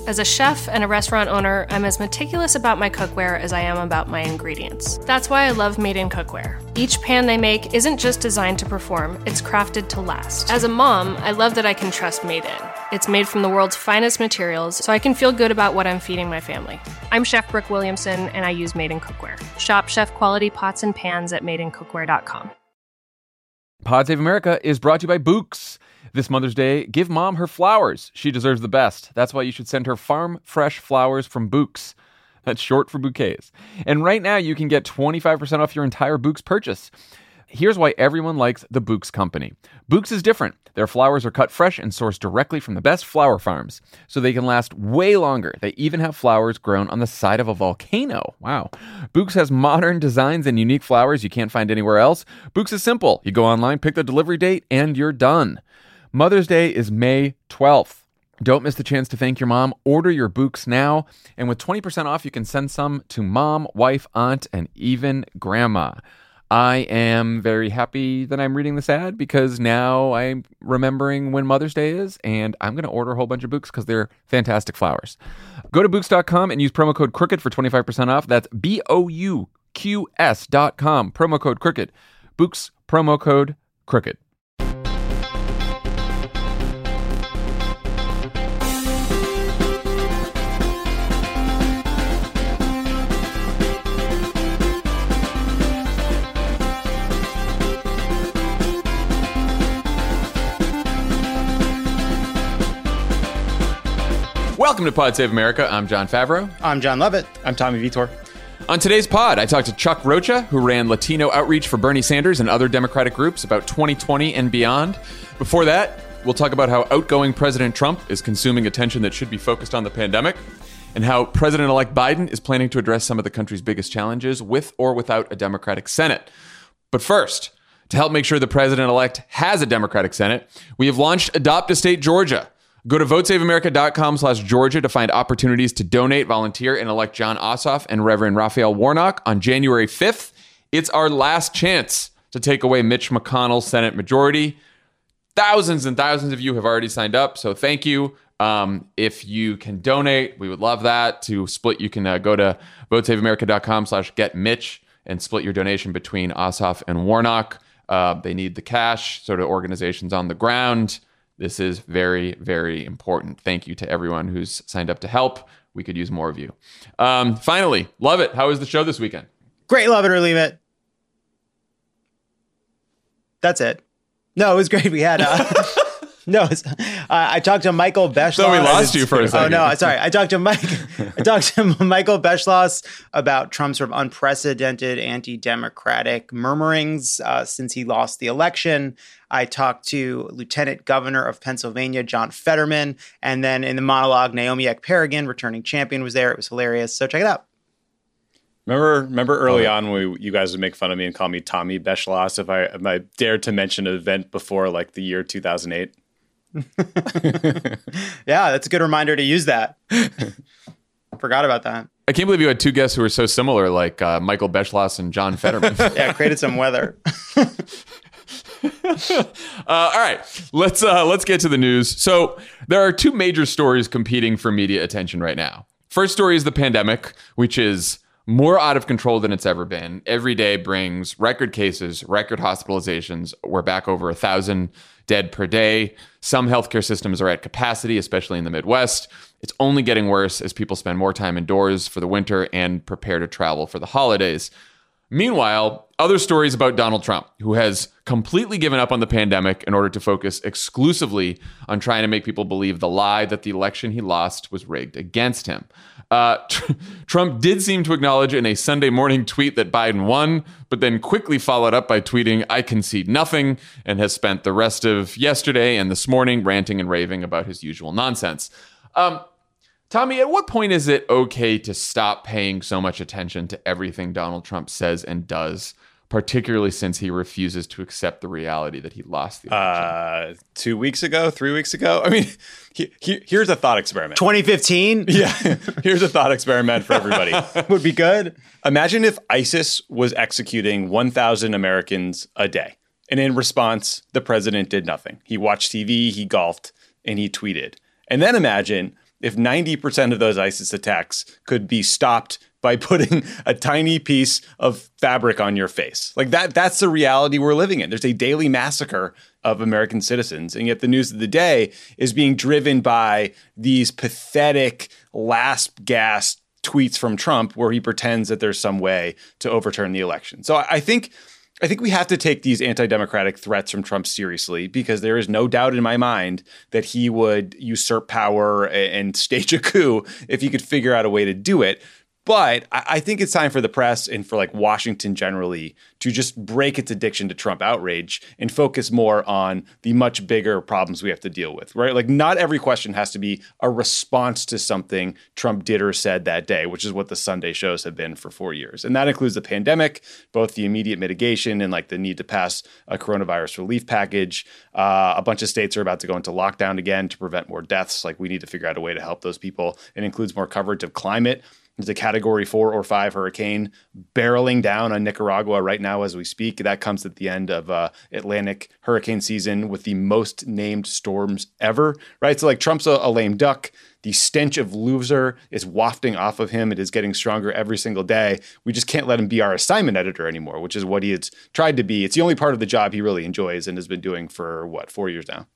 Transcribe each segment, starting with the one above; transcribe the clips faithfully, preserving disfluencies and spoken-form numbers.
As a chef and a restaurant owner, I'm as meticulous about my cookware as I am about my ingredients. That's why I love Made in Cookware. Each pan they make isn't just designed to perform, it's crafted to last. As a mom, I love that I can trust Made in. It's made from the world's finest materials, so I can feel good about what I'm feeding my family. I'm Chef Brooke Williamson, and I use Made in Cookware. Shop chef-quality pots and pans at made in cookware dot com. Pod Save America is brought to you by Bouqs. This Mother's Day, give mom her flowers. She deserves the best. That's why you should send her farm fresh flowers from Bouqs. That's short for bouquets. And right now, you can get twenty-five percent off your entire Bouqs purchase. Here's why everyone likes the Bouqs company. Bouqs is different. Their flowers are cut fresh and sourced directly from the best flower farms, so they can last way longer. They even have flowers grown on the side of a volcano. Wow. Bouqs has modern designs and unique flowers you can't find anywhere else. Bouqs is simple. You go online, pick the delivery date, and you're done. Mother's Day is May twelfth. Don't miss the chance to thank your mom. Order your Bouqs now. And with twenty percent off, you can send some to mom, wife, aunt, and even grandma. I am very happy that I'm reading this ad because now I'm remembering when Mother's Day is, and I'm going to order a whole bunch of Bouqs because they're fantastic flowers. Go to Bouqs dot com and use promo code CROOKED for twenty-five percent off. That's B O U Q S dot com. Promo code CROOKED. Bouqs, promo code CROOKED. Welcome to Pod Save America. I'm John Favreau. I'm John Lovett. I'm Tommy Vitor. On today's pod, I talked to Chuck Rocha, who ran Latino outreach for Bernie Sanders and other Democratic groups about twenty twenty and beyond. Before that, we'll talk about how outgoing President Trump is consuming attention that should be focused on the pandemic, and how President-elect Biden is planning to address some of the country's biggest challenges with or without a Democratic Senate. But first, to help make sure the President-elect has a Democratic Senate, we have launched Adopt a State Georgia. Go to vote save america dot com slash Georgia to find opportunities to donate, volunteer, and elect Jon Ossoff and Reverend Raphael Warnock on January fifth. It's our last chance to take away Mitch McConnell's Senate majority. Thousands and thousands of you have already signed up, so thank you. Um, if you can donate, we would love that. To split, you can uh, go to vote save america dot com slash get Mitch and split your donation between Ossoff and Warnock. Uh, they need the cash, sort of organizations on the ground. This is very, very important. Thank you to everyone who's signed up to help. We could use more of you. Um, finally, love it. How was the show this weekend? Great, love it or leave it. That's it. No, it was great. We had... Uh, no, it's, uh, I talked to Michael Beschloss. So we lost you for a second. Oh, no, sorry. I talked to Mike. I talked to Michael Beschloss about Trump's sort of unprecedented anti-democratic murmurings uh, since he lost the election. I talked to Lieutenant Governor of Pennsylvania, John Fetterman. And then in the monologue, Naomi Ekperigin, returning champion, was there. It was hilarious. So check it out. Remember, remember early on when we, you guys would make fun of me and call me Tommy Beschloss if I, if I dared to mention an event before like the year two thousand eight? Yeah, that's a good reminder to use that. Forgot about that. I can't believe you had two guests who were so similar, like uh, Michael Beschloss and John Fetterman. Yeah, created some weather. uh, all right, let's uh, let's get to the news. So there are two major stories competing for media attention right now. First story is the pandemic, which is more out of control than it's ever been. Every day brings record cases, record hospitalizations. We're back over a thousand dead per day. Some healthcare systems are at capacity, especially in the Midwest. It's only getting worse as people spend more time indoors for the winter and prepare to travel for the holidays. Meanwhile, other stories about Donald Trump, who has completely given up on the pandemic in order to focus exclusively on trying to make people believe the lie that the election he lost was rigged against him. Uh, tr- Trump did seem to acknowledge in a Sunday morning tweet that Biden won, but then quickly followed up by tweeting, "I concede nothing," and has spent the rest of yesterday and this morning ranting and raving about his usual nonsense. Um, Tommy, at what point is it okay to stop paying so much attention to everything Donald Trump says and does, particularly since he refuses to accept the reality that he lost the election? Uh, two weeks ago, three weeks ago? I mean, he, he, here's a thought experiment. twenty fifteen? Yeah, here's a thought experiment for everybody. Would be good. Imagine if ISIS was executing one thousand Americans a day. And in response, the president did nothing. He watched T V, he golfed, and he tweeted. And then imagine if ninety percent of those ISIS attacks could be stopped by putting a tiny piece of fabric on your face. Like that, that's the reality we're living in. There's a daily massacre of American citizens. And yet the news of the day is being driven by these pathetic last gasp tweets from Trump where he pretends that there's some way to overturn the election. So I, I think I think we have to take these anti-democratic threats from Trump seriously, because there is no doubt in my mind that he would usurp power and, and stage a coup if he could figure out a way to do it. But I think it's time for the press and for like Washington generally to just break its addiction to Trump outrage and focus more on the much bigger problems we have to deal with, right? Like not every question has to be a response to something Trump did or said that day, which is what the Sunday shows have been for four years. And that includes the pandemic, both the immediate mitigation and like the need to pass a coronavirus relief package. Uh, a bunch of states are about to go into lockdown again to prevent more deaths. Like we need to figure out a way to help those people. It includes more coverage of climate. There's a category four or five hurricane barreling down on Nicaragua right now as we speak. That comes at the end of uh, Atlantic hurricane season with the most named storms ever, right? So like Trump's a, a lame duck. The stench of loser is wafting off of him. It is getting stronger every single day. We just can't let him be our assignment editor anymore, which is what he has tried to be. It's the only part of the job he really enjoys and has been doing for, what, four years now?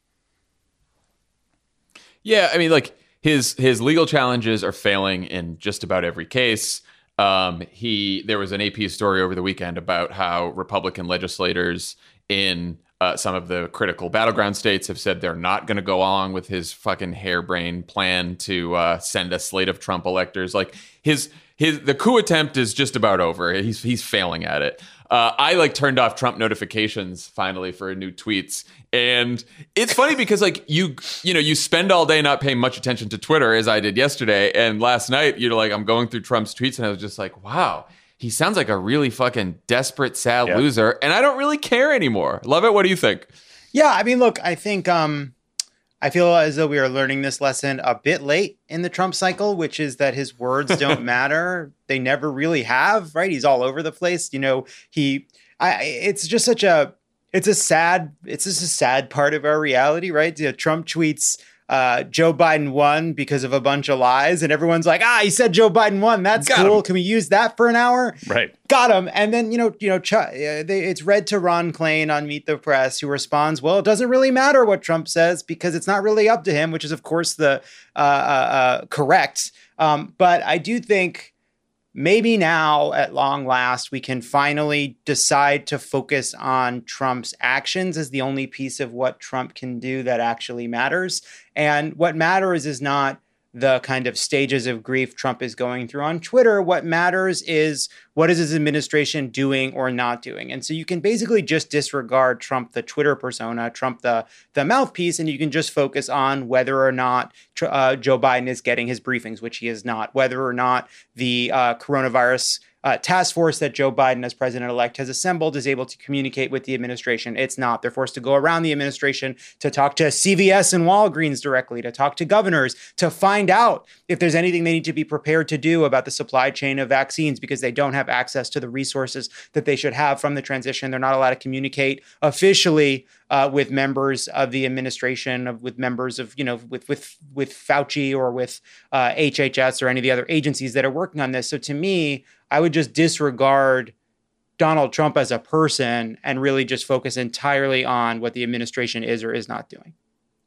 Yeah, I mean, like, His his legal challenges are failing in just about every case. Um, he there was an A P story over the weekend about how Republican legislators in uh, some of the critical battleground states have said they're not going to go along with his fucking harebrained plan to uh, send a slate of Trump electors. Like his his the coup attempt is just about over. He's he's failing at it. Uh, I like turned off Trump notifications finally for new tweets. And it's funny because like you, you know, you spend all day not paying much attention to Twitter as I did yesterday. And last night, you're like, I'm going through Trump's tweets and I was just like, wow, he sounds like a really fucking desperate, sad yeah. loser. And I don't really care anymore. Love it. What do you think? Yeah, I mean, look, I think um, I feel as though we are learning this lesson a bit late in the Trump cycle, which is that his words don't matter. They never really have, right? He's all over the place. You know, he, I, it's just such a, it's a sad, it's just a sad part of our reality, right? You know, Trump tweets, uh, Joe Biden won because of a bunch of lies. And everyone's like, ah, he said Joe Biden won. That's Got cool. him. Can we use that for an hour? Right. Got him. And then, you know, you know, Ch- uh, they, it's read to Ron Klain on Meet the Press, who responds, well, it doesn't really matter what Trump says because it's not really up to him, which is, of course, the uh, uh, uh, correct. Um, but I do think maybe now, at long last, we can finally decide to focus on Trump's actions as the only piece of what Trump can do that actually matters. And what matters is not the kind of stages of grief Trump is going through on Twitter. What matters is what is his administration doing or not doing. And so you can basically just disregard Trump, the Twitter persona, Trump, the, the mouthpiece, and you can just focus on whether or not uh, Joe Biden is getting his briefings, which he is not, whether or not the uh, coronavirus Uh, task force that Joe Biden as president-elect has assembled is able to communicate with the administration. It's not. They're forced to go around the administration to talk to C V S and Walgreens directly, to talk to governors, to find out if there's anything they need to be prepared to do about the supply chain of vaccines because they don't have access to the resources that they should have from the transition. They're not allowed to communicate officially uh, with members of the administration, of, with members of, you know, with with with Fauci or with uh, H H S or any of the other agencies that are working on this. So to me, I would just disregard Donald Trump as a person and really just focus entirely on what the administration is or is not doing.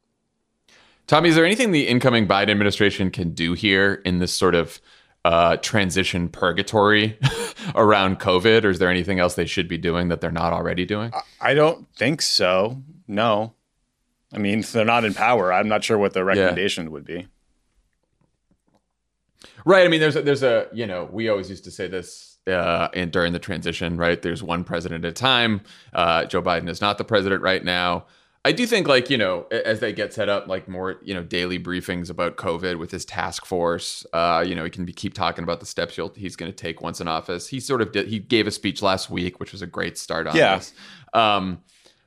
Tommy, is there anything the incoming Biden administration can do here in this sort of uh, transition purgatory around COVID? Or is there anything else they should be doing that they're not already doing? I don't think so. No. I mean, if they're not in power, I'm not sure what the recommendation yeah. would be. Right. I mean, there's a, there's a, you know, we always used to say this uh, in, during the transition, right? There's one president at a time. Uh, Joe Biden is not the president right now. I do think, like, you know, as they get set up, like more, you know, daily briefings about COVID with his task force, uh, you know, he can be, keep talking about the steps he'll, he's going to take once in office. He sort of did, he gave a speech last week, which was a great start on yeah. this. Um,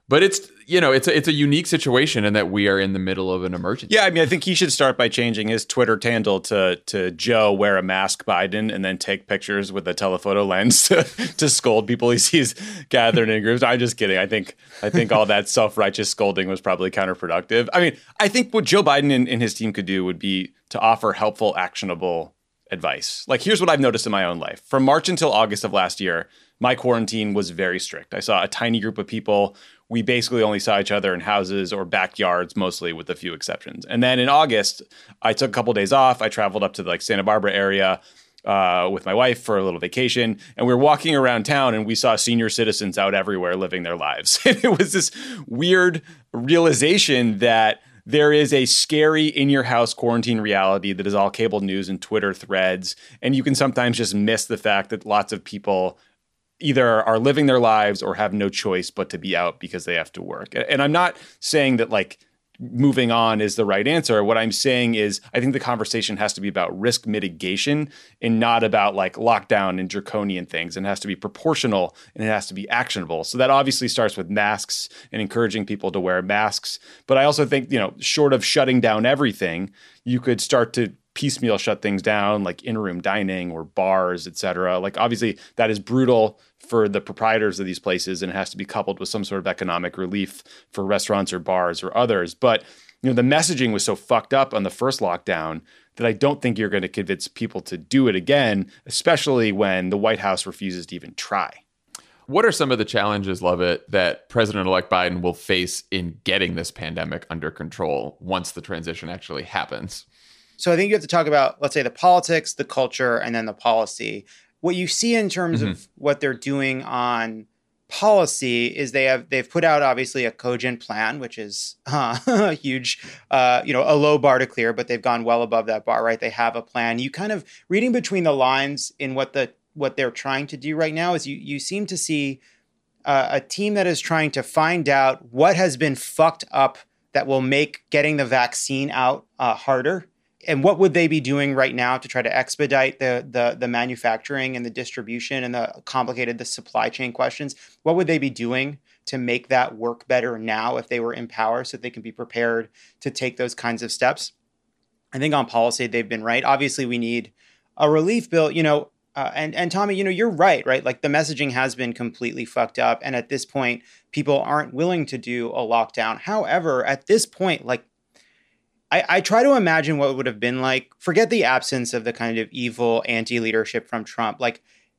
But it's, you know, it's a, it's a unique situation in that we are in the middle of an emergency. Yeah, I mean, I think he should start by changing his Twitter handle to to Joe wear a mask Biden, and then take pictures with a telephoto lens to, to scold people he sees gathered in groups. I'm just kidding. I think I think all that self-righteous scolding was probably counterproductive. I mean, I think what Joe Biden and, and his team could do would be to offer helpful, actionable advice. Like, here's what I've noticed in my own life. From March until August of last year, my quarantine was very strict. I saw a tiny group of people. We basically only saw each other in houses or backyards, mostly, with a few exceptions. And then in August, I took a couple of days off. I traveled up to the like Santa Barbara area uh, with my wife for a little vacation. And we were walking around town, and we saw senior citizens out everywhere living their lives. And it was this weird realization that there is a scary in-your-house quarantine reality that is all cable news and Twitter threads. And you can sometimes just miss the fact that lots of people either are living their lives or have no choice but to be out because they have to work. And I'm not saying that like moving on is the right answer. What I'm saying is I think the conversation has to be about risk mitigation and not about like lockdown and draconian things. And it has to be proportional and it has to be actionable. So that obviously starts with masks and encouraging people to wear masks. But I also think, you know, short of shutting down everything, you could start to piecemeal shut things down, like in-room dining or bars, et cetera. Like, obviously, that is brutal for the proprietors of these places, and it has to be coupled with some sort of economic relief for restaurants or bars or others. But, you know, the messaging was so fucked up on the first lockdown that I don't think you're going to convince people to do it again, especially when the White House refuses to even try. What are some of the challenges, Lovett, that President-elect Biden will face in getting this pandemic under control once the transition actually happens? So I think you have to talk about, let's say, the politics, the culture, and then the policy. What you see in terms mm-hmm. of what they're doing on policy is they have they've put out obviously a cogent plan, which is uh, a huge, uh, you know, a low bar to clear, but they've gone well above that bar, right? They have a plan. You kind of reading between the lines in what the what they're trying to do right now is you you seem to see uh, a team that is trying to find out what has been fucked up that will make getting the vaccine out uh, harder. And what would they be doing right now to try to expedite the, the the manufacturing and the distribution and the complicated the supply chain questions? What would they be doing to make that work better now if they were in power so that they can be prepared to take those kinds of steps? I think on policy, they've been right. Obviously, we need a relief bill, you know, uh, and, and Tommy, you know, you're right, right? Like the messaging has been completely fucked up. And at this point, people aren't willing to do a lockdown. However, at this point, like, I, I try to imagine what it would have been like, forget the absence of the kind of evil anti-leadership from Trump, like,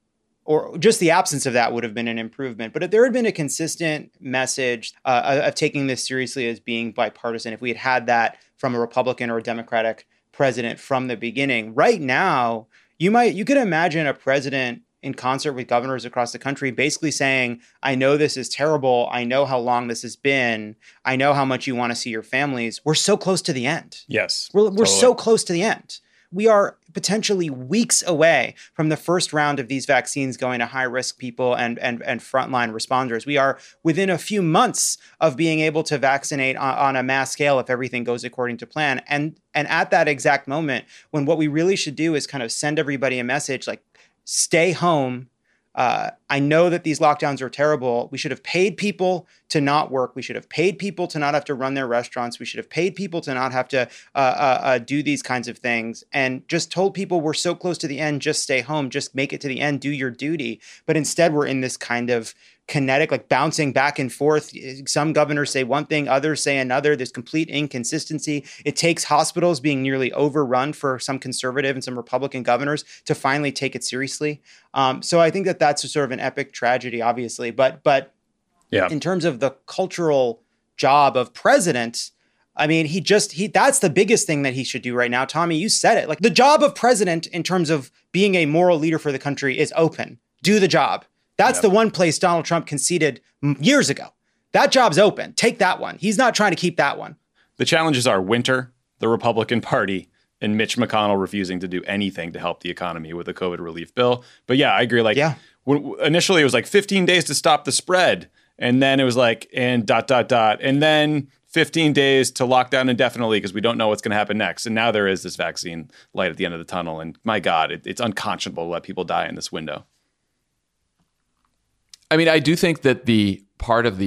or just the absence of that would have been an improvement. But if there had been a consistent message uh, of taking this seriously as being bipartisan, if we had had that from a Republican or a Democratic president from the beginning, right now, you might, you could imagine a president in concert with governors across the country, basically saying, I know this is terrible. I know how long this has been. I know how much you want to see your families. We're so close to the end. Yes. We're, we're so close to the end. We are potentially weeks away from the first round of these vaccines going to high-risk people and, and, and frontline responders. We are within a few months of being able to vaccinate on, on a mass scale if everything goes according to plan. And, and at that exact moment, when what we really should do is kind of send everybody a message like, stay home. Uh, I know that these lockdowns are terrible. We should have paid people to not work. We should have paid people to not have to run their restaurants. We should have paid people to not have to uh, uh, uh, do these kinds of things and just told people we're so close to the end, just stay home, just make it to the end, do your duty. But instead, we're in this kind of kinetic, like bouncing back and forth. Some governors say one thing, others say another. There's complete inconsistency. It takes hospitals being nearly overrun for some conservative and some Republican governors to finally take it seriously. Um, so I think that that's a sort of an epic tragedy, obviously. But but yeah, in terms of the cultural job of president, I mean, he just he that's the biggest thing that he should do right now. Tommy, you said it. Like the job of president in terms of being a moral leader for the country is open. Do the job. That's yep. the one place Donald Trump conceded years ago. That job's open. Take that one. He's not trying to keep that one. The challenges are winter, the Republican Party, and Mitch McConnell refusing to do anything to help the economy with a COVID relief bill. But yeah, I agree. Like yeah. when, initially it was like fifteen days to stop the spread. And then it was like, and dot, dot, dot. And then fifteen days to lock down indefinitely because we don't know what's going to happen next. And now there is this vaccine light at the end of the tunnel. And my God, it, it's unconscionable to let people die in this window. I mean, I do think that the part of the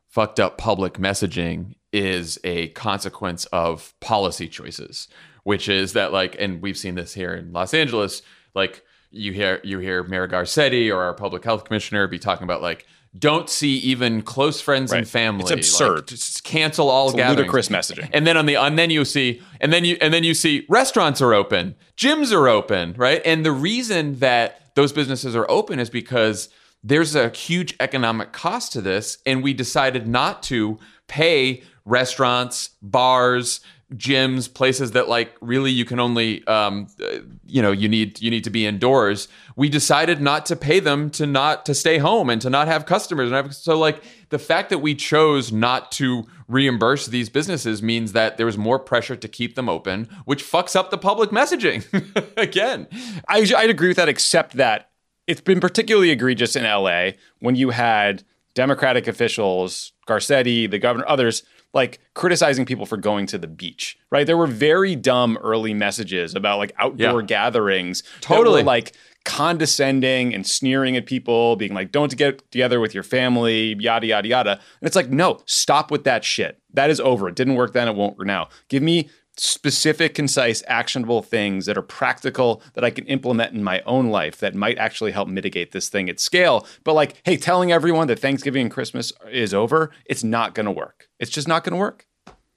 fucked up public messaging is a consequence of policy choices, which is that like, and we've seen this here in Los Angeles, like you hear you hear Mayor Garcetti or our public health commissioner be talking about like, don't see even close friends Right. and family. It's absurd. Like, just cancel all It's gatherings. ludicrous messaging. And then on the and then you see and then you and then you see restaurants are open, gyms are open, right? And the reason that those businesses are open is because there's a huge economic cost to this, and we decided not to pay restaurants, bars, gyms, places that like really you can only um, uh, you know you need you need to be indoors. We decided not to pay them to not to stay home and to not have customers. And have, so like the fact that we chose not to reimburse these businesses means that there was more pressure to keep them open, which fucks up the public messaging again. I, I'd agree with that, except that it's been particularly egregious in L A when you had Democratic officials, Garcetti, the governor, others, like criticizing people for going to the beach, right? There were very dumb early messages about like outdoor Yeah. gatherings. Totally. That were, like condescending and sneering at people, being like, don't get together with your family, yada, yada, yada. And it's like, no, stop with that shit. That is over. It didn't work then. It won't now. Give me specific, concise, actionable things that are practical that I can implement in my own life that might actually help mitigate this thing at scale. But like, hey, telling everyone that Thanksgiving and Christmas is over, it's not going to work. It's just not going to work.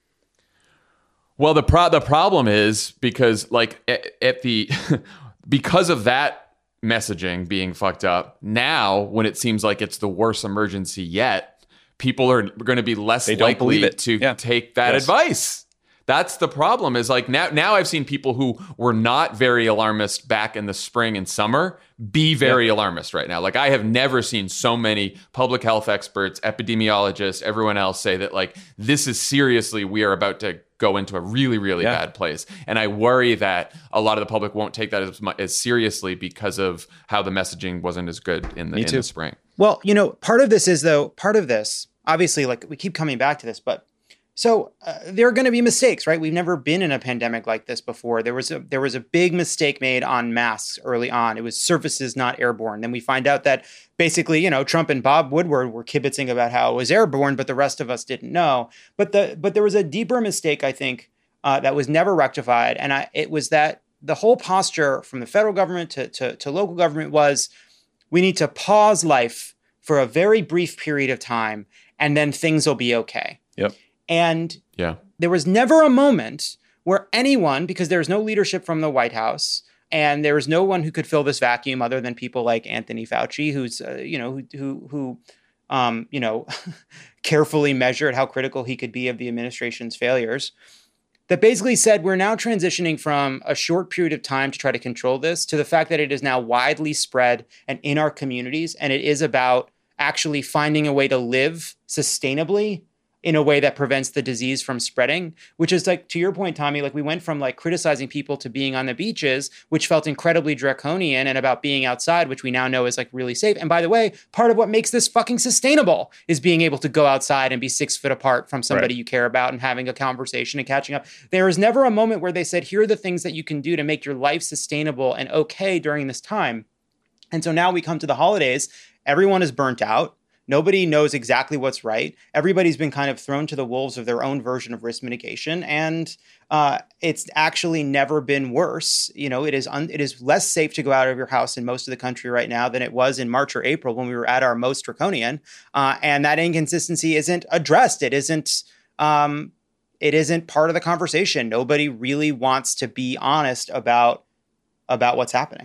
Well, the pro- the problem is because like at, at the because of that messaging being fucked up, now when it seems like it's the worst emergency yet, people are going to be less They don't likely believe it. to Yeah. take that Yes. advice. That's the problem is like now now I've seen people who were not very alarmist back in the spring and summer be very Yeah. alarmist right now. Like I have never seen so many public health experts, epidemiologists, everyone else say that like this is seriously, we are about to go into a really, really Yeah. bad place. And I worry that a lot of the public won't take that as, mu- as seriously because of how the messaging wasn't as good in the, Me in too. the spring. Well, you know, part of this is though, part of this, obviously, like we keep coming back to this, but so uh, there are going to be mistakes, right? We've never been in a pandemic like this before. There was a there was a big mistake made on masks early on. It was surfaces, not airborne. Then we find out that basically, you know, Trump and Bob Woodward were kibitzing about how it was airborne, but the rest of us didn't know. But the but there was a deeper mistake, I think, uh, that was never rectified, and I, it was that the whole posture from the federal government to, to to local government was, we need to pause life for a very brief period of time, and then things will be okay. Yep. And Yeah. there was never a moment where anyone, because there was no leadership from the White House, and there was no one who could fill this vacuum other than people like Anthony Fauci, who's uh, you know who who, who um, you know carefully measured how critical he could be of the administration's failures. That basically said we're now transitioning from a short period of time to try to control this to the fact that it is now widely spread and in our communities, and it is about actually finding a way to live sustainably in a way that prevents the disease from spreading, which is like, to your point, Tommy, like we went from like criticizing people to being on the beaches, which felt incredibly draconian, and about being outside, which we now know is like really safe. And by the way, part of what makes this fucking sustainable is being able to go outside and be six foot apart from somebody Right. you care about and having a conversation and catching up. There is never a moment where they said, here are the things that you can do to make your life sustainable and okay during this time. And so now we come to the holidays, everyone is burnt out. Nobody knows exactly what's right. Everybody's been kind of thrown to the wolves of their own version of risk mitigation, and uh, it's actually never been worse. You know, it is un- it is less safe to go out of your house in most of the country right now than it was in March or April when we were at our most draconian, uh, and that inconsistency isn't addressed. It isn't. Um, it isn't part of the conversation. Nobody really wants to be honest about about what's happening.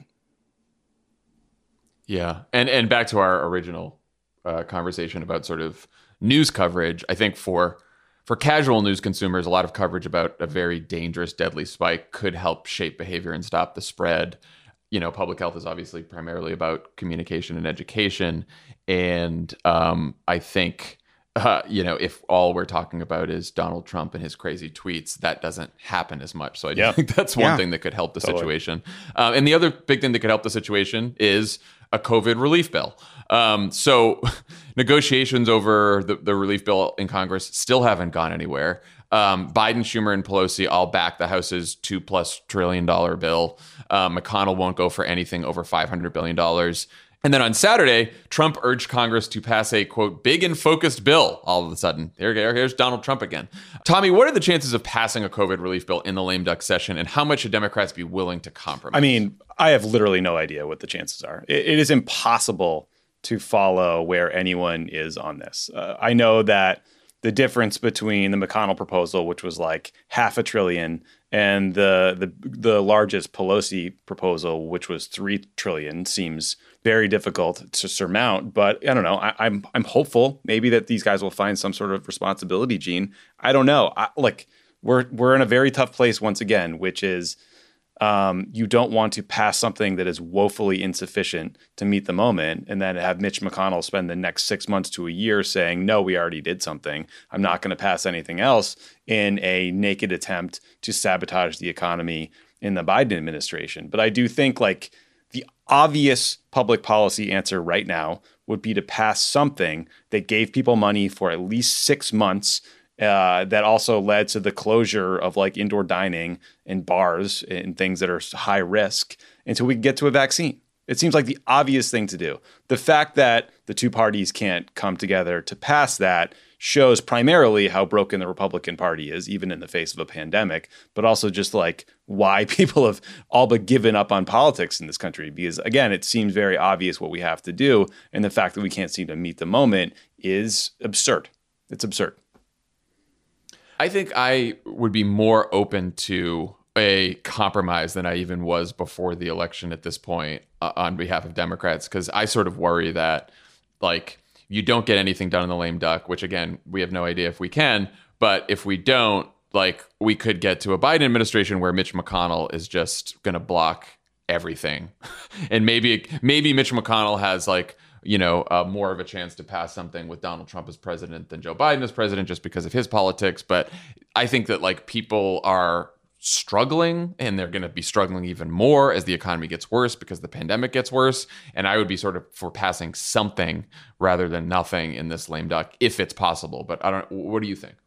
Yeah. And and back to our original uh, conversation about sort of news coverage, I think for for casual news consumers, a lot of coverage about a very dangerous, deadly spike could help shape behavior and stop the spread. You know, public health is obviously primarily about communication and education. And um, I think, uh, you know, if all we're talking about is Donald Trump and his crazy tweets, that doesn't happen as much. So I Yeah. think that's one Yeah. thing that could help the Totally. situation. Um, and the other big thing that could help the situation is a COVID relief bill. Um, so negotiations over the, the relief bill in Congress still haven't gone anywhere. Um, Biden, Schumer, and Pelosi all back the House's two plus trillion dollar bill. Um, McConnell won't go for anything over five hundred billion dollars. And then on Saturday, Trump urged Congress to pass a, quote, big and focused bill. All of a sudden, here, here's Donald Trump again. Tommy, what are the chances of passing a COVID relief bill in the lame duck session, and how much should Democrats be willing to compromise? I mean, I have literally no idea what the chances are. It, it is impossible to follow where anyone is on this. Uh, I know that the difference between the McConnell proposal, which was like half a trillion, and the the the largest Pelosi proposal, which was three trillion, seems very difficult to surmount. But I don't know. I, I'm I'm hopeful maybe that these guys will find some sort of responsibility gene. I don't know. I, like we're we're in a very tough place once again, which is um, you don't want to pass something that is woefully insufficient to meet the moment, and then have Mitch McConnell spend the next six months to a year saying, no, we already did something. I'm not going to pass anything else, in a naked attempt to sabotage the economy in the Biden administration. But I do think like the obvious public policy answer right now would be to pass something that gave people money for at least six months Uh, that also led to the closure of like indoor dining and bars and things that are high risk until we get to a vaccine. It seems like the obvious thing to do. The fact that the two parties can't come together to pass that shows primarily how broken the Republican Party is, even in the face of a pandemic, but also just like why people have all but given up on politics in this country. Because again, it seems very obvious what we have to do. And the fact that we can't seem to meet the moment is absurd. It's absurd. I think I would be more open to a compromise than I even was before the election at this point uh, on behalf of Democrats, because I sort of worry that like you don't get anything done in the lame duck, which again, we have no idea if we can. But if we don't, like we could get to a Biden administration where Mitch McConnell is just going to block everything. And maybe maybe Mitch McConnell has like, you know, uh, more of a chance to pass something with Donald Trump as president than Joe Biden as president just because of his politics. But I think that like people are struggling, and they're going to be struggling even more as the economy gets worse because the pandemic gets worse. And I would be sort of for passing something rather than nothing in this lame duck if it's possible. But I don't, what do you think?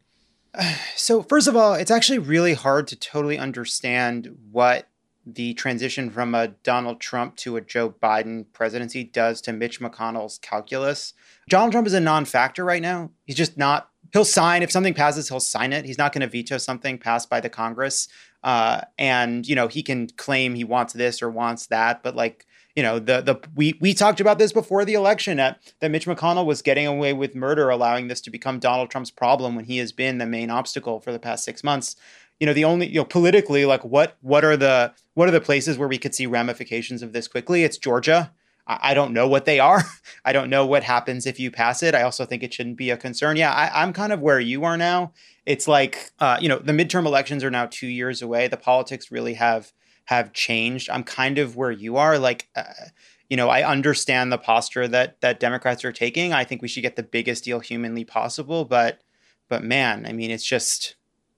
So first of all, it's actually really hard to totally understand what the transition from a Donald Trump to a Joe Biden presidency does to Mitch McConnell's calculus. Donald Trump is a non-factor right now. He's just not, he'll sign, if something passes, he'll sign it. He's not going to veto something passed by the Congress. Uh, and, you know, he can claim he wants this or wants that, but like, you know, the the we we talked about this before the election, uh, that Mitch McConnell was getting away with murder, allowing this to become Donald Trump's problem when he has been the main obstacle for the past six months. You know, the only, you know, politically, like what what are the what are the places where we could see ramifications of this quickly? It's Georgia. I, I don't know what they are. I don't know what happens if you pass it. I also think it shouldn't be a concern. Yeah, I, I'm kind of where you are now. It's like, uh, you know, the midterm elections are now two years away. The politics really have have changed. I'm kind of where you are. Like, uh, you know, I understand the posture that that Democrats are taking. I think we should get the biggest deal humanly possible. But but man, I mean, it's just.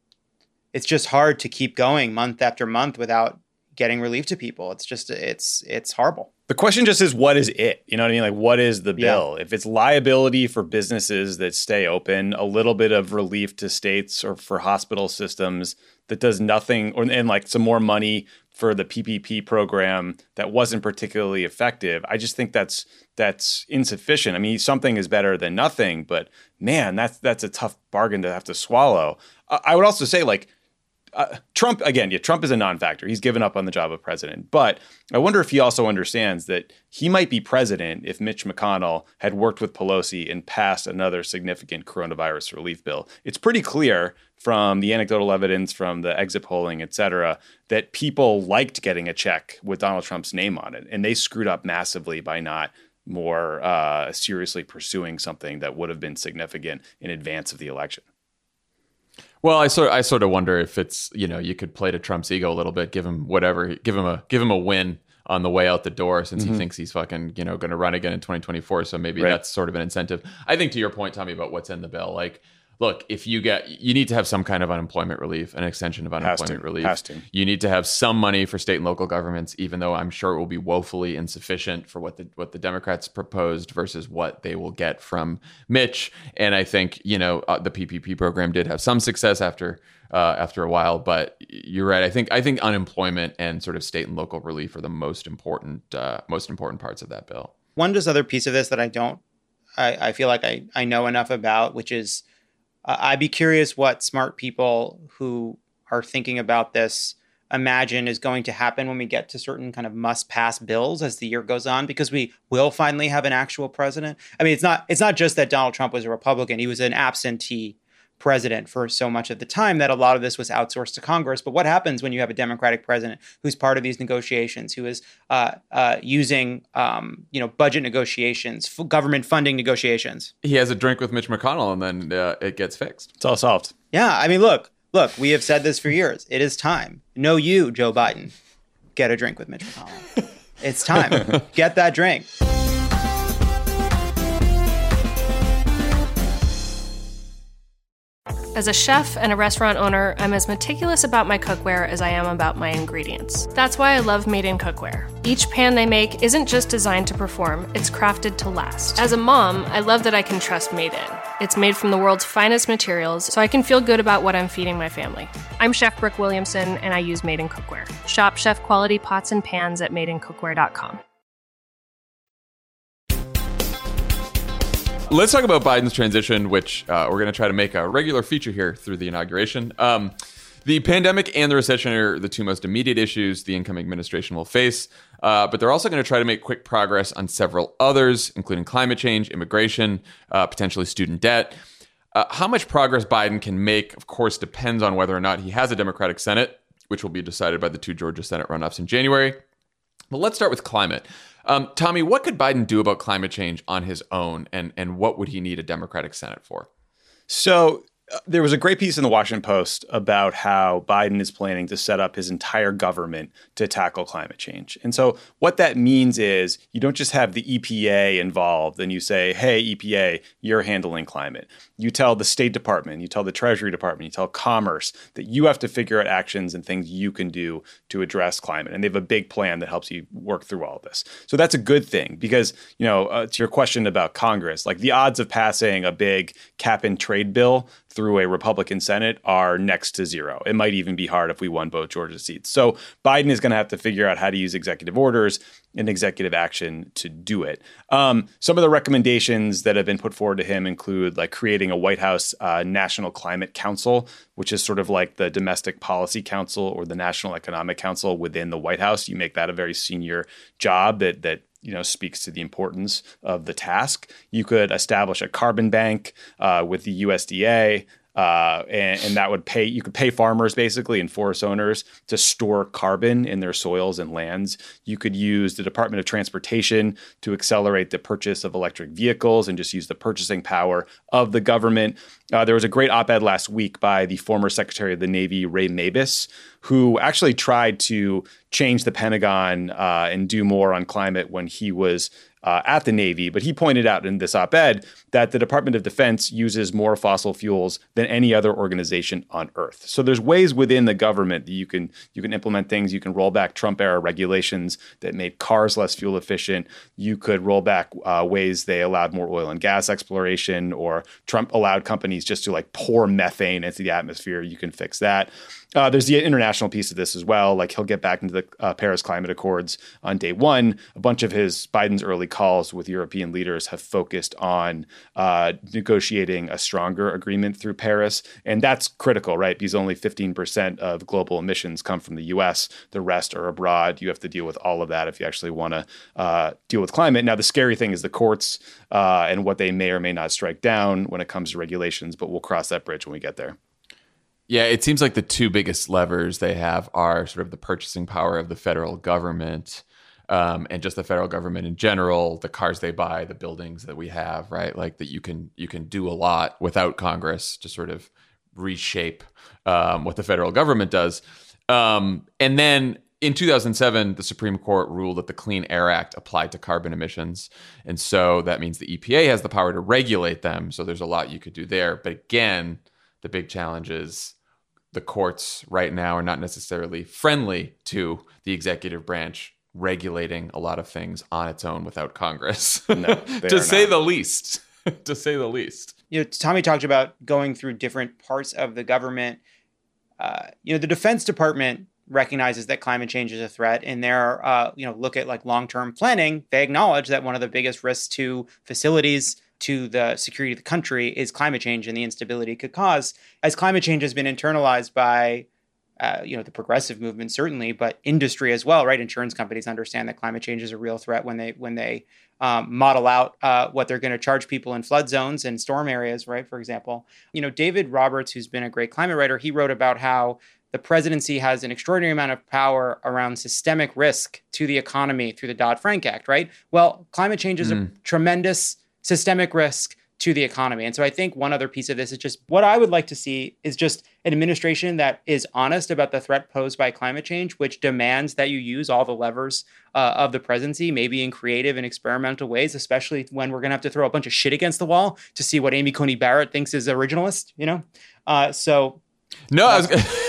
It's just hard to keep going month after month without getting relief to people. It's just, it's, it's horrible. The question just is, what is it? You know what I mean? Like, what is the bill? Yeah. If it's liability for businesses that stay open, a little bit of relief to states or for hospital systems that does nothing, or and like some more money for the P P P program that wasn't particularly effective, I just think that's that's insufficient. I mean, something is better than nothing, but man, that's that's a tough bargain to have to swallow. I, I would also say, like, Uh, Trump, again, yeah, Trump is a non-factor. He's given up on the job of president. But I wonder if he also understands that he might be president if Mitch McConnell had worked with Pelosi and passed another significant coronavirus relief bill. It's pretty clear from the anecdotal evidence, from the exit polling, et cetera, that people liked getting a check with Donald Trump's name on it. And they screwed up massively by not more uh, seriously pursuing something that would have been significant in advance of the election. Well, I sort I sort of wonder if it's, you know, you could play to Trump's ego a little bit, give him whatever, give him a give him a win on the way out the door, since mm-hmm. he thinks he's fucking, you know, going to run again in twenty twenty-four. So maybe right. that's sort of an incentive. I think to your point, Tommy, about what's in the bill, like, look, if you get, you need to have some kind of unemployment relief, an extension of unemployment Has relief. Has to. You need to have some money for state and local governments, even though I'm sure it will be woefully insufficient for what the what the Democrats proposed versus what they will get from Mitch. And I think, you know, uh, the P P P program did have some success after uh, after a while, but you're right. I think I think unemployment and sort of state and local relief are the most important uh, most important parts of that bill. One just other piece of this that I don't, I, I feel like I, I know enough about, which is uh, I'd be curious what smart people who are thinking about this imagine is going to happen when we get to certain kind of must-pass bills as the year goes on, because we will finally have an actual president. I mean, it's not it's not just that Donald Trump was a Republican. He was an absentee president for so much of the time that a lot of this was outsourced to Congress. But what happens when you have a Democratic president who's part of these negotiations, who is uh, uh, using, um, you know, budget negotiations, f- government funding negotiations? He has a drink with Mitch McConnell, and then uh, it gets fixed. It's all solved. Yeah, I mean, look, look, we have said this for years. It is time. No, you, Joe Biden, get a drink with Mitch McConnell. It's time. Get that drink. As a chef and a restaurant owner, I'm as meticulous about my cookware as I am about my ingredients. That's why I love Made in Cookware. Each pan they make isn't just designed to perform, it's crafted to last. As a mom, I love that I can trust Made in. It's made from the world's finest materials, so I can feel good about what I'm feeding my family. I'm Chef Brooke Williamson, and I use Made in Cookware. Shop chef quality pots and pans at made in cookware dot com. Let's talk about Biden's transition, which uh, we're going to try to make a regular feature here through the inauguration. Um, the pandemic and the recession are the two most immediate issues the incoming administration will face, uh, but they're also going to try to make quick progress on several others, including climate change, immigration, uh, potentially student debt. Uh, how much progress Biden can make, of course, depends on whether or not he has a Democratic Senate, which will be decided by the two Georgia Senate runoffs in January. But let's start with climate. Um, Tommy, what could Biden do about climate change on his own, and, and what would he need a Democratic Senate for? So uh, there was a great piece in the Washington Post about how Biden is planning to set up his entire government to tackle climate change. And so what that means is you don't just have the E P A involved and you say, hey, E P A, you're handling climate. You tell the State Department, you tell the Treasury Department, you tell Commerce that you have to figure out actions and things you can do to address climate. And they have a big plan that helps you work through all of this. So that's a good thing because, you know, uh, to your question about Congress, like the odds of passing a big cap and trade bill through a Republican Senate are next to zero. It might even be hard if we won both Georgia seats. So Biden is going to have to figure out how to use executive orders and executive action to do it. Um, some of the recommendations that have been put forward to him include like creating a White House uh, National Climate Council, which is sort of like the Domestic Policy Council or the National Economic Council within the White House. You make that a very senior job that that you know, speaks to the importance of the task. You could establish a carbon bank uh, with the U S D A, uh, and, and that would pay, you could pay farmers basically and forest owners to store carbon in their soils and lands. You could use the Department of Transportation to accelerate the purchase of electric vehicles and just use the purchasing power of the government. Uh, there was a great op-ed last week by the former Secretary of the Navy, Ray Mabus, who actually tried to change the Pentagon uh, and do more on climate when he was uh, at the Navy. But he pointed out in this op-ed that the Department of Defense uses more fossil fuels than any other organization on Earth. So there's ways within the government that you can you can implement things. You can roll back Trump-era regulations that made cars less fuel efficient. You could roll back uh, ways they allowed more oil and gas exploration, or Trump allowed companies just to like pour methane into the atmosphere. You can fix that. Uh, there's the international piece of this as well. Like he'll get back into the uh, Paris Climate Accords on day one. A bunch of his Biden's early calls with European leaders have focused on uh, negotiating a stronger agreement through Paris. And that's critical, right? Because only fifteen percent of global emissions come from the U S. The rest are abroad. You have to deal with all of that if you actually want to uh, deal with climate. Now, the scary thing is the courts uh, and what they may or may not strike down when it comes to regulations, but we'll cross that bridge when we get there. Yeah, it seems like the two biggest levers they have are sort of the purchasing power of the federal government um, and just the federal government in general, the cars they buy, the buildings that we have, right? Like that you can you can do a lot without Congress to sort of reshape um, what the federal government does. Um, and then in two thousand seven, the Supreme Court ruled that the Clean Air Act applied to carbon emissions. And so that means the E P A has the power to regulate them. So there's a lot you could do there. But again, the big challenge is the courts right now are not necessarily friendly to the executive branch regulating a lot of things on its own without Congress, no, to say not. the least. to say the least. You know, Tommy talked about going through different parts of the government. Uh, you know, the Defense Department recognizes that climate change is a threat. In their, uh, you know, look at like long-term planning, they acknowledge that one of the biggest risks to facilities, to the security of the country, is climate change and the instability it could cause. As climate change has been internalized by, uh, you know, the progressive movement certainly, but industry as well, right? Insurance companies understand that climate change is a real threat when they when they um, model out uh, what they're going to charge people in flood zones and storm areas, right? For example, you know, David Roberts, who's been a great climate writer, he wrote about how the presidency has an extraordinary amount of power around systemic risk to the economy through the Dodd-Frank Act, right? Well, climate change is mm. a tremendous systemic risk to the economy. And so I think one other piece of this is just what I would like to see is just an administration that is honest about the threat posed by climate change, which demands that you use all the levers uh, of the presidency, maybe in creative and experimental ways, especially when we're going to have to throw a bunch of shit against the wall to see what Amy Coney Barrett thinks is originalist, you know? Uh, so... No, I was...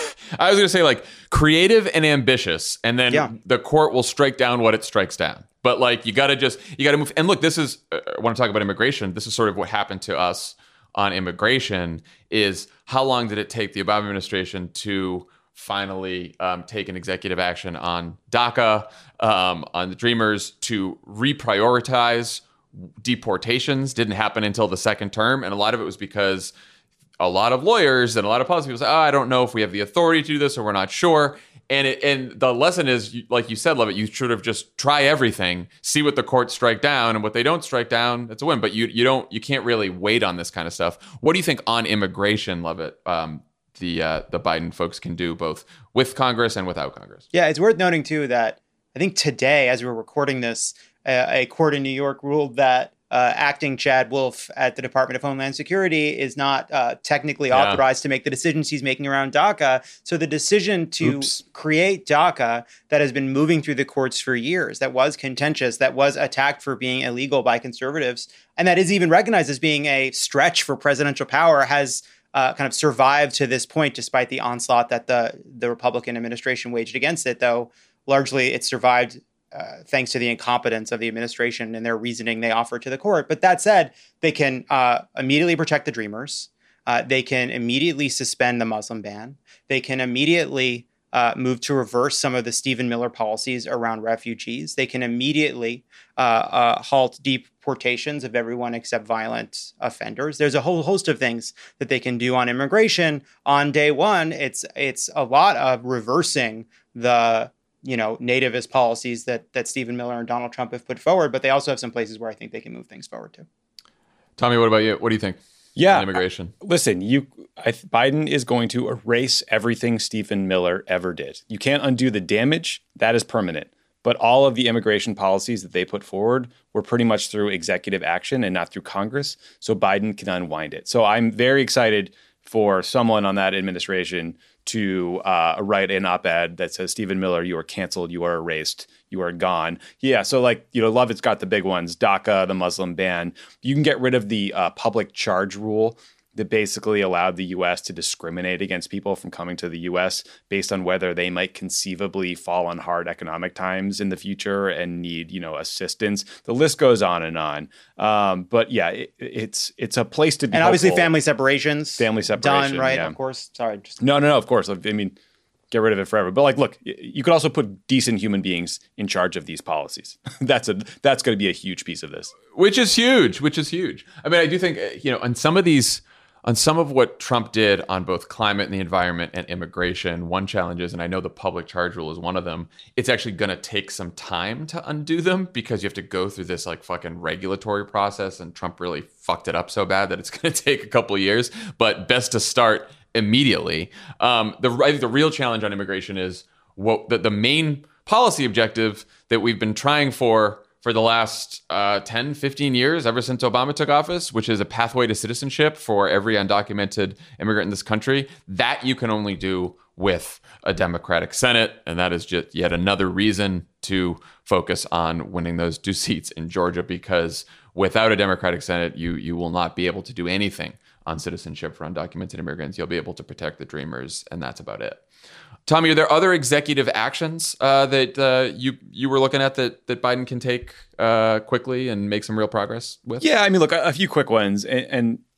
I was going to say like creative and ambitious, and then yeah. the court will strike down what it strikes down. But like you got to just you got to move. And look, this is uh, I want to talk about immigration. This is sort of what happened to us on immigration. Is how long did it take the Obama administration to finally um, take an executive action on DACA, um, on the Dreamers, to reprioritize deportations? Didn't happen until the second term, and a lot of it was because a lot of lawyers and a lot of policy people say, oh, I don't know if we have the authority to do this or we're not sure. And it, and the lesson is, like you said, Lovett, you should have just try everything, see what the courts strike down, and what they don't strike down, it's a win. But you you don't you can't really wait on this kind of stuff. What do you think on immigration, Lovett, um, the uh, the Biden folks can do both with Congress and without Congress? Yeah, it's worth noting too that I think today, as we're recording this, uh, a court in New York ruled that Uh, acting Chad Wolf at the Department of Homeland Security is not uh, technically yeah. authorized to make the decisions he's making around DACA. So the decision to Oops. create DACA that has been moving through the courts for years, that was contentious, that was attacked for being illegal by conservatives, and that is even recognized as being a stretch for presidential power, has uh, kind of survived to this point, despite the onslaught that the, the Republican administration waged against it, though largely it survived Uh, thanks to the incompetence of the administration and their reasoning they offered to the court. But that said, they can uh, immediately protect the Dreamers. Uh, they can immediately suspend the Muslim ban. They can immediately uh, move to reverse some of the Stephen Miller policies around refugees. They can immediately uh, uh, halt deportations of everyone except violent offenders. There's a whole host of things that they can do on immigration. On day one, it's it's a lot of reversing the you know, nativist policies that that Stephen Miller and Donald Trump have put forward, but they also have some places where I think they can move things forward too. Tommy, what about you? What do you think? Yeah, on immigration. I, listen, you, I, Biden is going to erase everything Stephen Miller ever did. You can't undo the damage; that is permanent. But all of the immigration policies that they put forward were pretty much through executive action and not through Congress. So Biden can unwind it. So I'm very excited for someone on that administration to uh, write an op-ed that says, Stephen Miller, you are canceled, you are erased, you are gone. Yeah, so like, you know, Lovett's got the big ones, DACA, the Muslim ban. You can get rid of the uh, public charge rule that basically allowed the U S to discriminate against people from coming to the U S based on whether they might conceivably fall on hard economic times in the future and need, you know, assistance. The list goes on and on. Um, but yeah, it, it's it's a place to be. And obviously family separations. Family separation. Done, right? Yeah. Of course. Sorry. Just- no, no, no, of course. I mean, get rid of it forever. But like, look, you could also put decent human beings in charge of these policies. that's a that's going to be a huge piece of this. Which is huge, which is huge. I mean, I do think, you know, on some of these, on some of what Trump did on both climate and the environment and immigration, one challenge is, and I know the public charge rule is one of them, it's actually going to take some time to undo them because you have to go through this like fucking regulatory process, and Trump really fucked it up so bad that it's going to take a couple of years, but best to start immediately. Um, the, I think the real challenge on immigration is what the, the main policy objective that we've been trying for for the last uh, ten, fifteen years, ever since Obama took office, which is a pathway to citizenship for every undocumented immigrant in this country. That you can only do with a Democratic Senate. And that is just yet another reason to focus on winning those two seats in Georgia, because without a Democratic Senate, you you will not be able to do anything on citizenship for undocumented immigrants. You'll be able to protect the Dreamers, and that's about it. Tommy, are there other executive actions uh, that uh, you you were looking at that that Biden can take uh, quickly and make some real progress with? Yeah, I mean, look, a, a few quick ones, and, and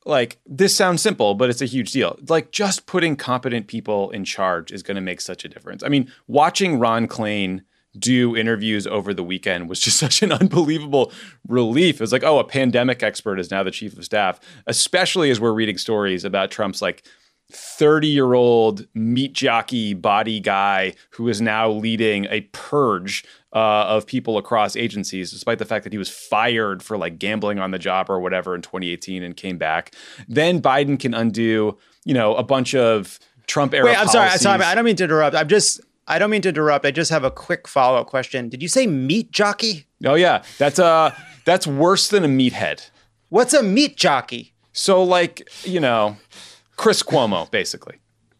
like, this sounds simple, but it's a huge deal. Like, just putting competent people in charge is going to make such a difference. I mean, watching Ron Klain do interviews over the weekend was just such an unbelievable relief. It was like, oh, a pandemic expert is now the chief of staff, especially as we're reading stories about Trump's like thirty-year-old meat jockey body guy who is now leading a purge uh, of people across agencies, despite the fact that he was fired for like gambling on the job or whatever in twenty eighteen and came back. Then Biden can undo, you know, a bunch of Trump era Wait, I'm sorry. I'm policies. sorry. I don't mean to interrupt. I'm just, I don't mean to interrupt. I just have a quick follow-up question. Did you say meat jockey? Oh, yeah. That's uh, that's worse than a meathead. What's a meat jockey? So, like, you know, Chris Cuomo, basically.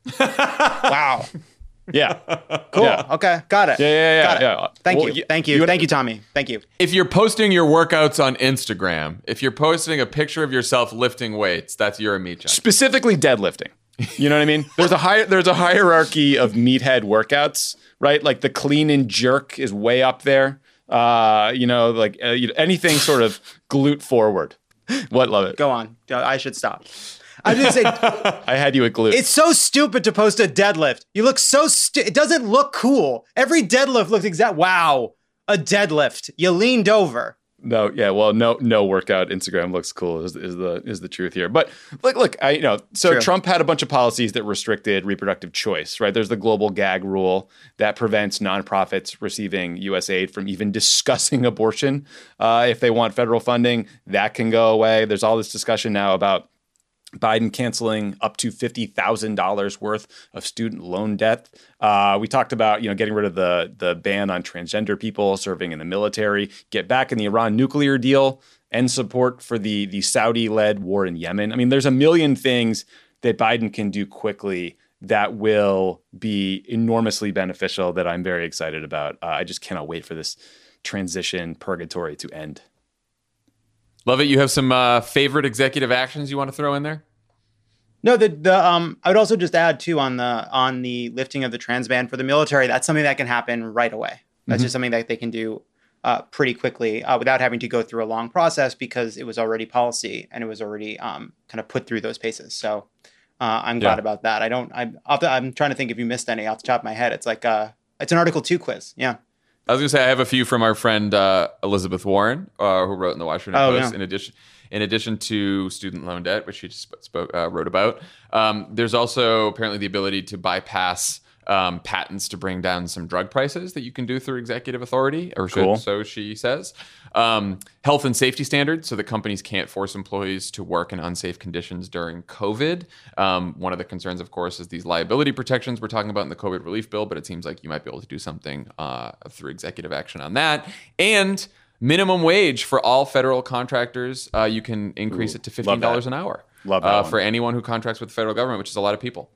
Wow. Yeah. Cool. Yeah. Okay. Got it. Yeah, yeah, yeah. Got it. yeah. Thank Well, you. y- Thank you. you- Thank you, Tommy. Thank you. If you're posting your workouts on Instagram, if you're posting a picture of yourself lifting weights, that's you're a meat jockey. Specifically deadlifting. You know what I mean? There's a high, there's a hierarchy of meathead workouts, right? Like the clean and jerk is way up there. Uh, you know, like uh, you know, anything sort of glute forward. What? Love it. Go on. I should stop. I was going to say, I had you at glute. it's so stupid to post a deadlift. You look so stu- It doesn't look cool. Every deadlift looks exact. Wow. A deadlift. You leaned over. No, yeah, well, no, no workout Instagram looks cool is, is the is the truth here. But look, look, I you know, so True. Trump had a bunch of policies that restricted reproductive choice, right? There's the global gag rule that prevents nonprofits receiving U S aid from even discussing abortion uh, if they want federal funding. That can go away. There's all this discussion now about Biden canceling up to fifty thousand dollars worth of student loan debt. Uh, we talked about, you know, getting rid of the the ban on transgender people serving in the military, get back in the Iran nuclear deal, end support for the, the Saudi-led war in Yemen. I mean, there's a million things that Biden can do quickly that will be enormously beneficial that I'm very excited about. Uh, I just cannot wait for this transition purgatory to end. Love it. You have some uh, favorite executive actions you want to throw in there? No, the the um I would also just add too on the on the lifting of the trans ban for the military. That's something that can happen right away. That's Mm-hmm. just something that they can do uh, pretty quickly uh, without having to go through a long process because it was already policy and it was already um kind of put through those paces. So uh, I'm glad Yeah. about that. I don't. I I'll, I'm trying to think if you missed any off the top of my head. It's like uh it's an Article Two quiz. Yeah. I was going to say I have a few from our friend uh, Elizabeth Warren, uh, who wrote in the Washington Oh, Post. yeah. In addition, in addition to student loan debt, which she just spoke, uh, wrote about, um, there's also apparently the ability to bypass um, patents to bring down some drug prices that you can do through executive authority, or so, Cool. so she says. Um, health and safety standards, so that companies can't force employees to work in unsafe conditions during COVID. Um, one of the concerns, of course, is these liability protections we're talking about in the COVID relief bill, but it seems like you might be able to do something uh, through executive action on that. And minimum wage for all federal contractors, uh, you can increase Ooh, it to fifteen dollars love an hour Love that uh, one. for anyone who contracts with the federal government, which is a lot of people.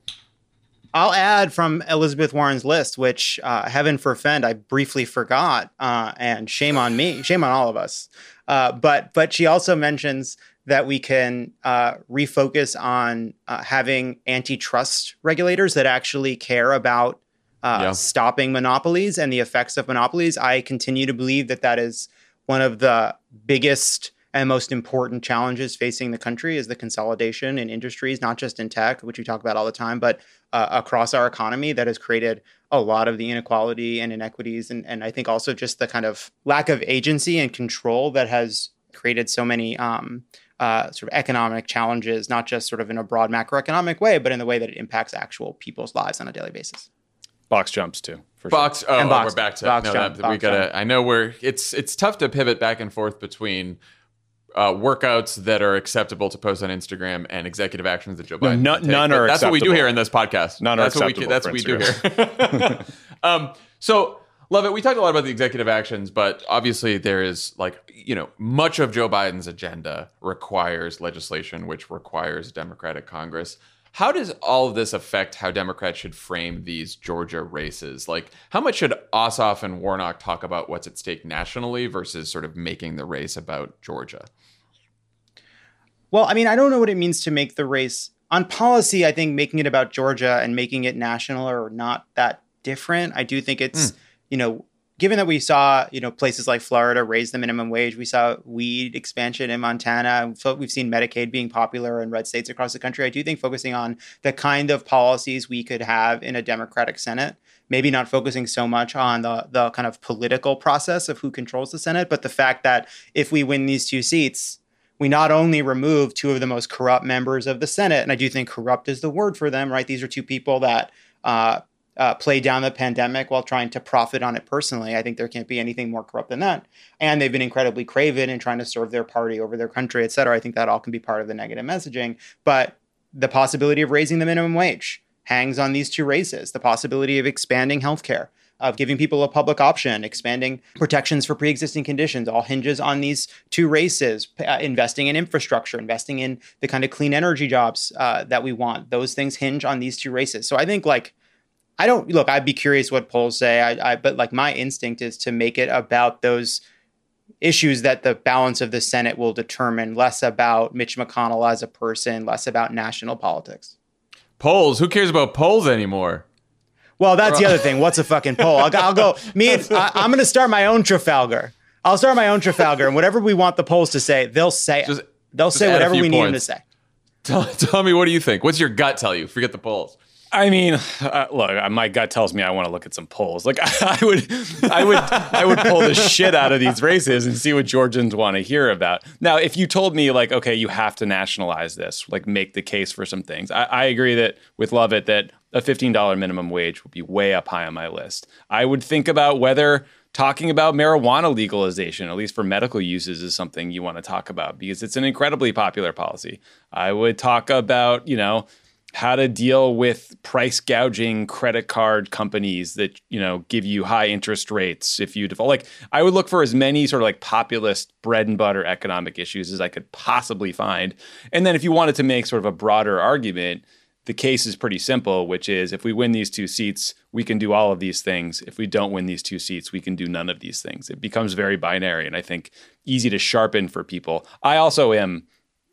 I'll add from Elizabeth Warren's list, which uh, heaven forfend, I briefly forgot, uh, and shame on me, shame on all of us. Uh, but but she also mentions that we can uh, refocus on uh, having antitrust regulators that actually care about uh, Yeah. stopping monopolies and the effects of monopolies. I continue to believe that that is one of the biggest and most important challenges facing the country is the consolidation in industries, not just in tech, which we talk about all the time, but uh, across our economy that has created a lot of the inequality and inequities. And, and I think also just the kind of lack of agency and control that has created so many um, uh, sort of economic challenges, not just sort of in a broad macroeconomic way, but in the way that it impacts actual people's lives on a daily basis. Box jumps too. For Box. Oh, And oh, box- we're back to box no, jump, that, we box gotta. jump. I know we're. It's it's tough to pivot back and forth between uh, workouts that are acceptable to post on Instagram and executive actions that Joe No, Biden. no- can take. none But are That's what we do acceptable. here in this podcast. None are that's what we. acceptable That's for what we do here. um, so. Love it. We talked a lot about the executive actions, but obviously there is like, you know, much of Joe Biden's agenda requires legislation, which requires Democratic Congress. How does all of this affect how Democrats should frame these Georgia races? Like, how much should Ossoff and Warnock talk about what's at stake nationally versus sort of making the race about Georgia? Well, I mean, I don't know what it means to make the race on policy. I think making it about Georgia and making it national are not that different. I do think it's, Mm. you know, given that we saw, you know, places like Florida raise the minimum wage, we saw weed expansion in Montana, so we've seen Medicaid being popular in red states across the country. I do think focusing on the kind of policies we could have in a Democratic Senate, maybe not focusing so much on the the kind of political process of who controls the Senate, but the fact that if we win these two seats, we not only remove two of the most corrupt members of the Senate, and I do think corrupt is the word for them, right? These are two people that uh, uh, played down the pandemic while trying to profit on it personally. I think there can't be anything more corrupt than that. And they've been incredibly craven in trying to serve their party over their country, et cetera. I think that all can be part of the negative messaging. But the possibility of raising the minimum wage hangs on these two races. The possibility of expanding healthcare, of giving people a public option, expanding protections for pre-existing conditions, all hinges on these two races, uh, investing in infrastructure, investing in the kind of clean energy jobs uh, that we want. Those things hinge on these two races. So I think like, I don't, look, I'd be curious what polls say, I, I, but like my instinct is to make it about those issues that the balance of the Senate will determine, less about Mitch McConnell as a person, less about national politics. Polls? Who cares about polls anymore? Well, that's the other thing. What's a fucking poll? I'll, I'll go. Me, and, I, I'm going to start my own Trafalgar. I'll start my own Trafalgar, and whatever we want the polls to say, they'll say. Just, they'll just say whatever we points. need them to say. Tell, tell me, what do you think? What's your gut tell you? Forget the polls. I mean, uh, look, my gut tells me I want to look at some polls. Like I, I would, I would, I would pull the shit out of these races and see what Georgians want to hear about. Now, if you told me like, okay, you have to nationalize this, like make the case for some things, I, I agree that with Lovett that a fifteen dollars minimum wage would be way up high on my list. I would think about whether talking about marijuana legalization, at least for medical uses, is something you want to talk about because it's an incredibly popular policy. I would talk about, you know, how to deal with price gouging credit card companies that, you know, give you high interest rates if you default. Like, I would look for as many sort of like populist bread and butter economic issues as I could possibly find. And then if you wanted to make sort of a broader argument, the case is pretty simple, which is if we win these two seats, we can do all of these things. If we don't win these two seats, we can do none of these things. It becomes very binary and I think easy to sharpen for people. I also am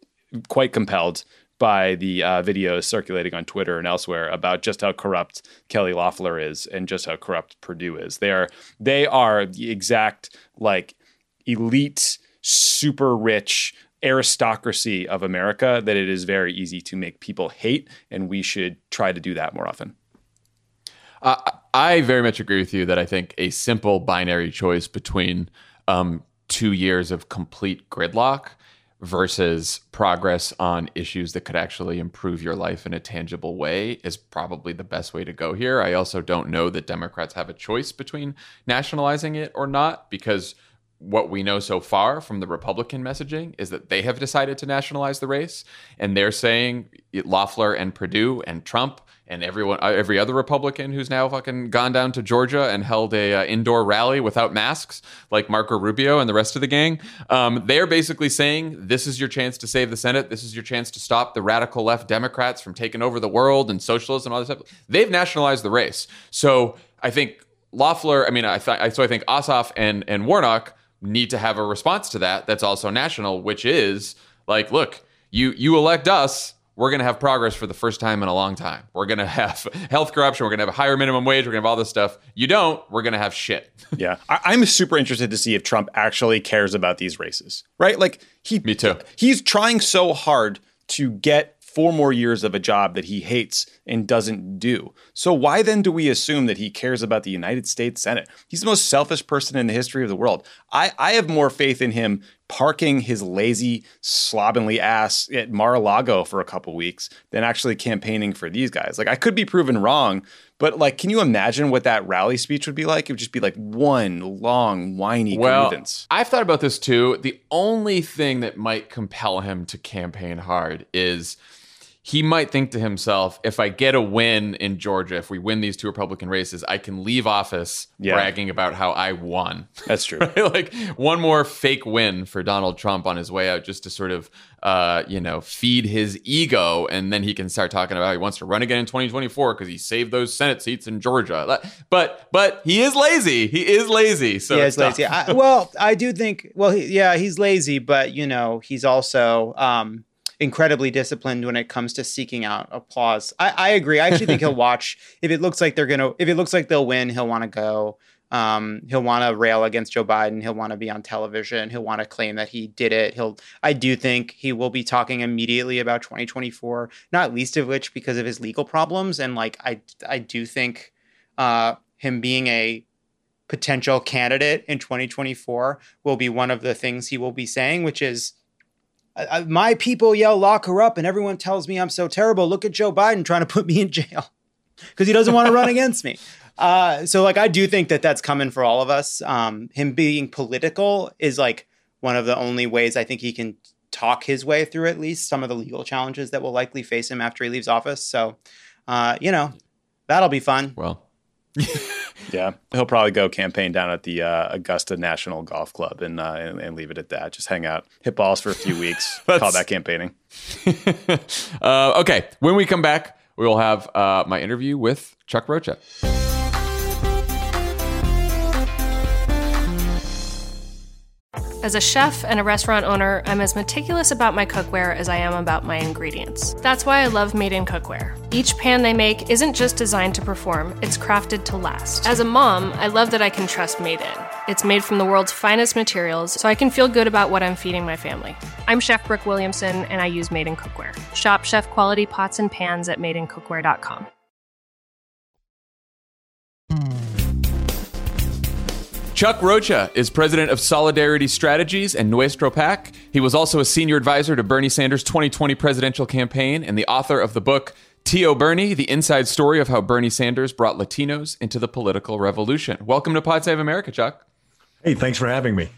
quite compelled by the uh, videos circulating on Twitter and elsewhere about just how corrupt Kelly Loeffler is and just how corrupt Perdue is. They are, they are the exact like elite, super rich aristocracy of America that it is very easy to make people hate, and we should try to do that more often. Uh, I very much agree with you that I think a simple binary choice between um, two years of complete gridlock versus progress on issues that could actually improve your life in a tangible way is probably the best way to go here. I also don't know that Democrats have a choice between nationalizing it or not, because what we know so far from the Republican messaging is that they have decided to nationalize the race, and they're saying Loeffler and Perdue and Trump and everyone, every other Republican who's now fucking gone down to Georgia and held a uh, indoor rally without masks, like Marco Rubio and the rest of the gang, um, they're basically saying this is your chance to save the Senate. This is your chance to stop the radical left Democrats from taking over the world and socialism and all this stuff. They've nationalized the race. So I think Loeffler, I mean, I th- so I think Ossoff and and Warnock need to have a response to that that's also national, which is like, look, you you elect us, we're going to have progress for the first time in a long time. We're going to have health corruption. We're going to have a higher minimum wage. We're going to have all this stuff. You don't, we're going to have shit. Yeah. I, I'm super interested to see if Trump actually cares about these races, right? Like he, Me too. He's trying so hard to get four more years of a job that he hates and doesn't do. So why then do we assume that he cares about the United States Senate? He's the most selfish person in the history of the world. I, I have more faith in him parking his lazy, slovenly ass at Mar-a-Lago for a couple weeks than actually campaigning for these guys. Like, I could be proven wrong, but like, can you imagine what that rally speech would be like? It would just be like one long, whiny well, grievance. I've thought about this too. The only thing that might compel him to campaign hard is he might think to himself, if I get a win in Georgia, if we win these two Republican races, I can leave office yeah. bragging about how I won. That's true. Right? Like one more fake win for Donald Trump on his way out, just to sort of, uh, you know, feed his ego. And then he can start talking about how he wants to run again in twenty twenty-four because he saved those Senate seats in Georgia. But but he is lazy. He is lazy. So he is lazy. I, well, I do think, well, he, yeah, he's lazy, but, you know, he's also um, incredibly disciplined when it comes to seeking out applause. I, I agree. I actually think he'll watch. If it looks like they're going to, if it looks like they'll win, he'll want to go. Um, he'll want to rail against Joe Biden. He'll want to be on television. He'll want to claim that he did it. He'll, I do think he will be talking immediately about twenty twenty-four, not least of which because of his legal problems. And like, I, I do think uh, him being a potential candidate in twenty twenty-four will be one of the things he will be saying, which is, I, my people yell, lock her up, and everyone tells me I'm so terrible. Look at Joe Biden trying to put me in jail because he doesn't want to run against me. Uh, so like, I do think that that's coming for all of us. Um, him being political is like one of the only ways I think he can talk his way through at least some of the legal challenges that will likely face him after he leaves office. So, uh, you know, that'll be fun. Well, yeah, he'll probably go campaign down at the uh, Augusta National Golf Club and, uh, and and leave it at that. Just hang out, hit balls for a few weeks, call that campaigning. uh, okay, when we come back, we will have uh, my interview with Chuck Rocha. As a chef and a restaurant owner, I'm as meticulous about my cookware as I am about my ingredients. That's why I love Made in Cookware. Each pan they make isn't just designed to perform, it's crafted to last. As a mom, I love that I can trust Made in. It's made from the world's finest materials, so I can feel good about what I'm feeding my family. I'm Chef Brooke Williamson, and I use Made in Cookware. Shop chef quality pots and pans at made in cookware dot com. Chuck Rocha is president of Solidarity Strategies and Nuestro PAC. He was also a senior advisor to Bernie Sanders' twenty twenty presidential campaign and the author of the book Tío Bernie, the inside story of how Bernie Sanders brought Latinos into the political revolution. Welcome to Pod Save America, Chuck. Hey, thanks for having me.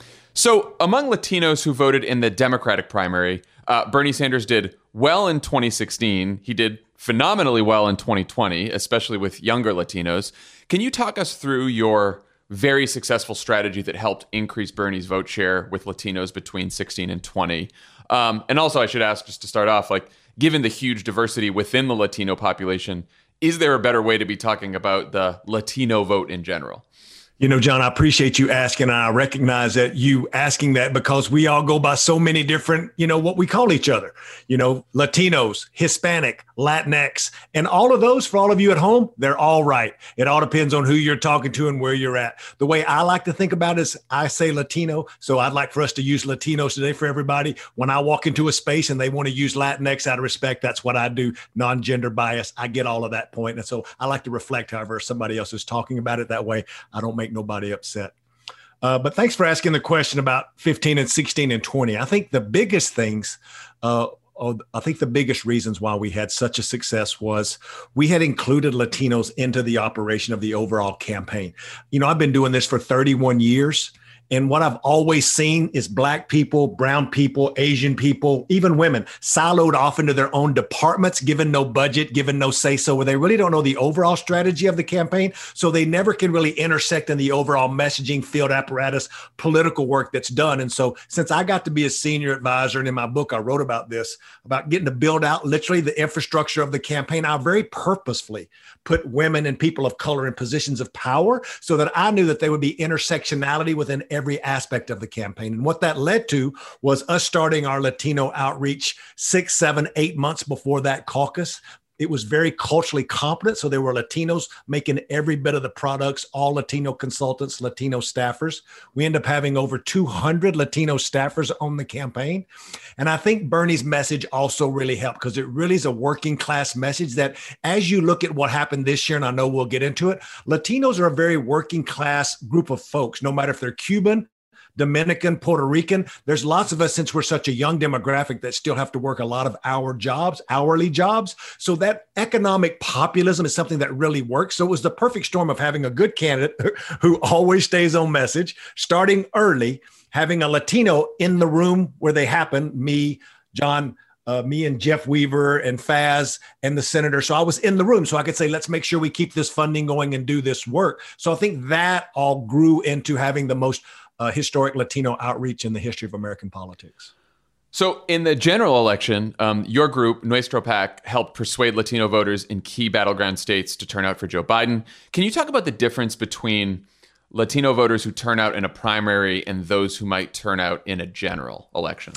So among Latinos who voted in the Democratic primary, uh, Bernie Sanders did well in twenty sixteen. He did phenomenally well in twenty twenty, especially with younger Latinos. Can you talk us through your very successful strategy that helped increase Bernie's vote share with Latinos between sixteen and twenty? Um, and also, I should ask, just to start off, like, given the huge diversity within the Latino population, is there a better way to be talking about the Latino vote in general? You know, John, I appreciate you asking. And I recognize that you asking that because we all go by so many different, you know, what we call each other, you know, Latinos, Hispanic, Latinx, and all of those for all of you at home, they're all right. It all depends on who you're talking to and where you're at. The way I like to think about it is I say Latino. So I'd like for us to use Latinos today for everybody. When I walk into a space and they want to use Latinx out of respect, that's what I do. Non-gender bias. I get all of that point. And so I like to reflect however somebody else is talking about it that way. I don't make nobody upset. Uh, but thanks for asking the question about fifteen and sixteen and twenty. I think the biggest things, uh, oh, I think the biggest reasons why we had such a success was we had included Latinos into the operation of the overall campaign. You know, I've been doing this for thirty-one years. And what I've always seen is Black people, brown people, Asian people, even women siloed off into their own departments, given no budget, given no say-so, where they really don't know the overall strategy of the campaign. So they never can really intersect in the overall messaging, field apparatus, political work that's done. And so since I got to be a senior advisor, and in my book, I wrote about this, about getting to build out literally the infrastructure of the campaign, I very purposefully put women and people of color in positions of power so that I knew that there would be intersectionality within every aspect of the campaign. And what that led to was us starting our Latino outreach six, seven, eight months before that caucus. It was very culturally competent. So there were Latinos making every bit of the products, all Latino consultants, Latino staffers. We ended up having over two hundred Latino staffers on the campaign. And I think Bernie's message also really helped because it really is a working class message that as you look at what happened this year, and I know we'll get into it, Latinos are a very working class group of folks, no matter if they're Cuban, Dominican, Puerto Rican. There's lots of us, since we're such a young demographic, that still have to work a lot of hour jobs, hourly jobs. So that economic populism is something that really works. So it was the perfect storm of having a good candidate who always stays on message, starting early, having a Latino in the room where they happen, me, John, Uh, me and Jeff Weaver and Faz and the senator. So I was in the room so I could say, let's make sure we keep this funding going and do this work. So I think that all grew into having the most uh, historic Latino outreach in the history of American politics. So in the general election, um, your group, Nuestro PAC, helped persuade Latino voters in key battleground states to turn out for Joe Biden. Can you talk about the difference between Latino voters who turn out in a primary and those who might turn out in a general election?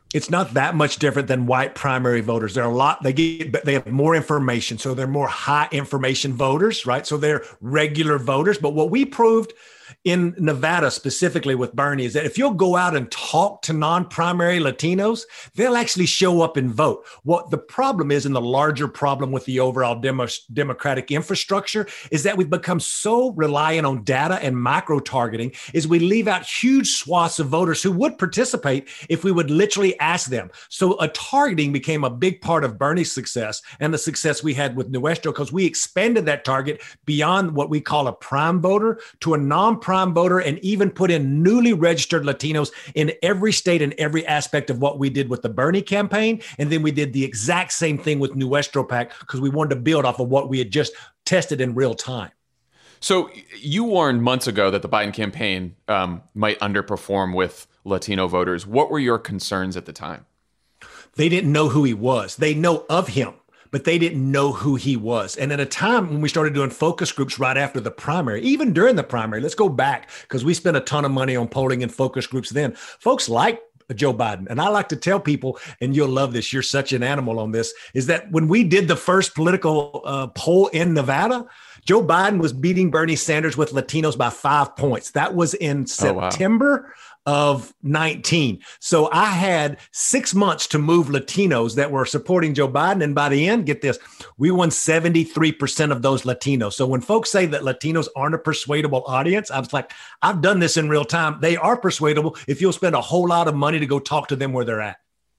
It's not that much different than white primary voters. They're a lot, they get, but they have more information. So they're more high information voters, right? So they're regular voters. But what we proved in Nevada specifically with Bernie is that if you'll go out and talk to non-primary Latinos, they'll actually show up and vote. What the problem is, and the larger problem with the overall demo, democratic infrastructure, is that we've become so reliant on data and micro-targeting is we leave out huge swaths of voters who would participate if we would literally ask them. So a targeting became a big part of Bernie's success and the success we had with Nuestro, because we expanded that target beyond what we call a prime voter to a non prime voter, and even put in newly registered Latinos in every state and every aspect of what we did with the Bernie campaign. And then we did the exact same thing with Nuestro PAC because we wanted to build off of what we had just tested in real time. So you warned months ago that the Biden campaign um, might underperform with Latino voters. What were your concerns at the time? They didn't know who he was. They know of him, but they didn't know who he was. And at a time when we started doing focus groups right after the primary, even during the primary, let's go back because we spent a ton of money on polling and focus groups then. Folks like Joe Biden. And I like to tell people, and you'll love this, you're such an animal on this, is that when we did the first political uh, poll in Nevada, Joe Biden was beating Bernie Sanders with Latinos by five points. That was in September. Oh, wow. Of nineteen. So I had six months to move Latinos that were supporting Joe Biden. And by the end, get this, we won seventy-three percent of those Latinos. So when folks say that Latinos aren't a persuadable audience, I was like, I've done this in real time. They are persuadable if you'll spend a whole lot of money to go talk to them where they're at.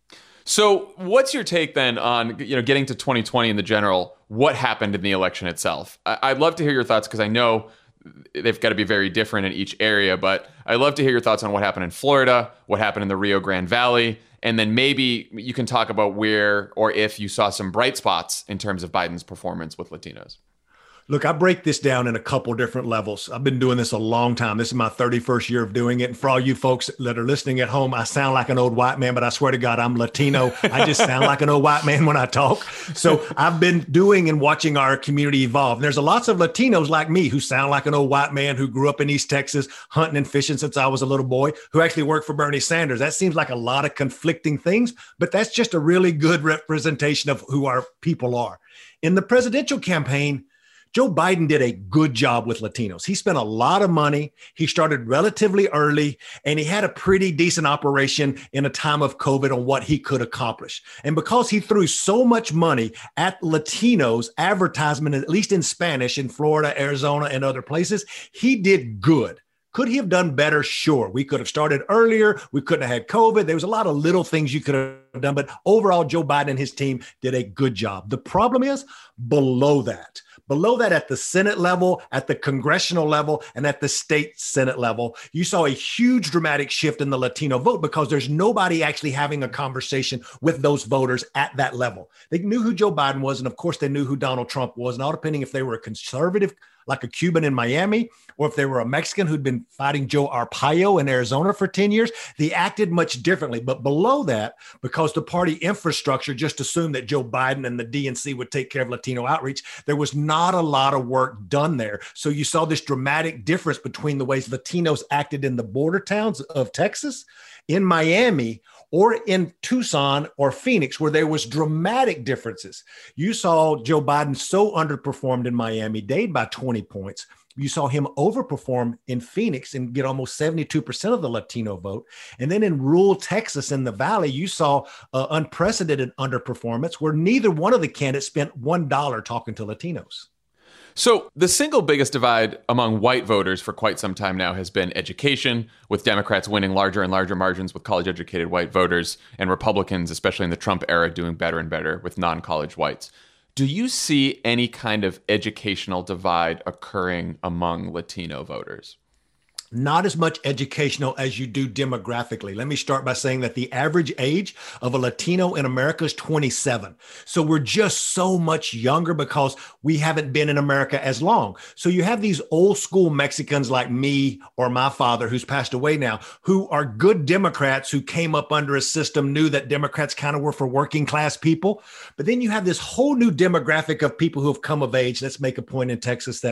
So what's your take then on, you know, getting to twenty twenty in the general, what happened in the election itself? I'd love to hear your thoughts because I know they've got to be very different in each area, but I'd love to hear your thoughts on what happened in Florida, what happened in the Rio Grande Valley, and then maybe you can talk about where or if you saw some bright spots in terms of Biden's performance with Latinos. Look, I break this down in a couple different levels. I've been doing this a long time. This is my thirty-first year of doing it. And for all you folks that are listening at home, I sound like an old white man, but I swear to God, I'm Latino. I just sound like an old white man when I talk. So I've been doing and watching our community evolve. And there's a lots of Latinos like me who sound like an old white man who grew up in East Texas, hunting and fishing since I was a little boy, who actually worked for Bernie Sanders. That seems like a lot of conflicting things, but that's just a really good representation of who our people are. In the presidential campaign, Joe Biden did a good job with Latinos. He spent a lot of money. He started relatively early, and he had a pretty decent operation in a time of COVID on what he could accomplish. And because he threw so much money at Latinos advertisement, at least in Spanish in Florida, Arizona, and other places, he did good. Could he have done better? Sure. We could have started earlier. We couldn't have had COVID. There was a lot of little things you could have done, but overall, Joe Biden and his team did a good job. The problem is below that. Below that, at the Senate level, at the congressional level, and at the state Senate level, you saw a huge dramatic shift in the Latino vote because there's nobody actually having a conversation with those voters at that level. They knew who Joe Biden was, and of course, they knew who Donald Trump was, and all depending if they were a conservative, like a Cuban in Miami, or if they were a Mexican who'd been fighting Joe Arpaio in Arizona for ten years, they acted much differently. But below that, because the party infrastructure just assumed that Joe Biden and the D N C would take care of Latino outreach, there was not a lot of work done there. So you saw this dramatic difference between the ways Latinos acted in the border towns of Texas, in Miami, or in Tucson or Phoenix, where there was dramatic differences. You saw Joe Biden so underperformed in Miami-Dade by twenty points. You saw him overperform in Phoenix and get almost seventy-two percent of the Latino vote. And then in rural Texas in the Valley, you saw uh, unprecedented underperformance where neither one of the candidates spent one dollar talking to Latinos. So the single biggest divide among white voters for quite some time now has been education, with Democrats winning larger and larger margins with college-educated white voters, and Republicans, especially in the Trump era, doing better and better with non-college whites. Do you see any kind of educational divide occurring among Latino voters? Not as much educational as you do demographically. Let me start by saying that the average age of a Latino in America is twenty-seven. So we're just so much younger because we haven't been in America as long. So you have these old school Mexicans like me or my father, who's passed away now, who are good Democrats who came up under a system, knew that Democrats kind of were for working class people. But then you have this whole new demographic of people who have come of age. Let's make a point in Texas that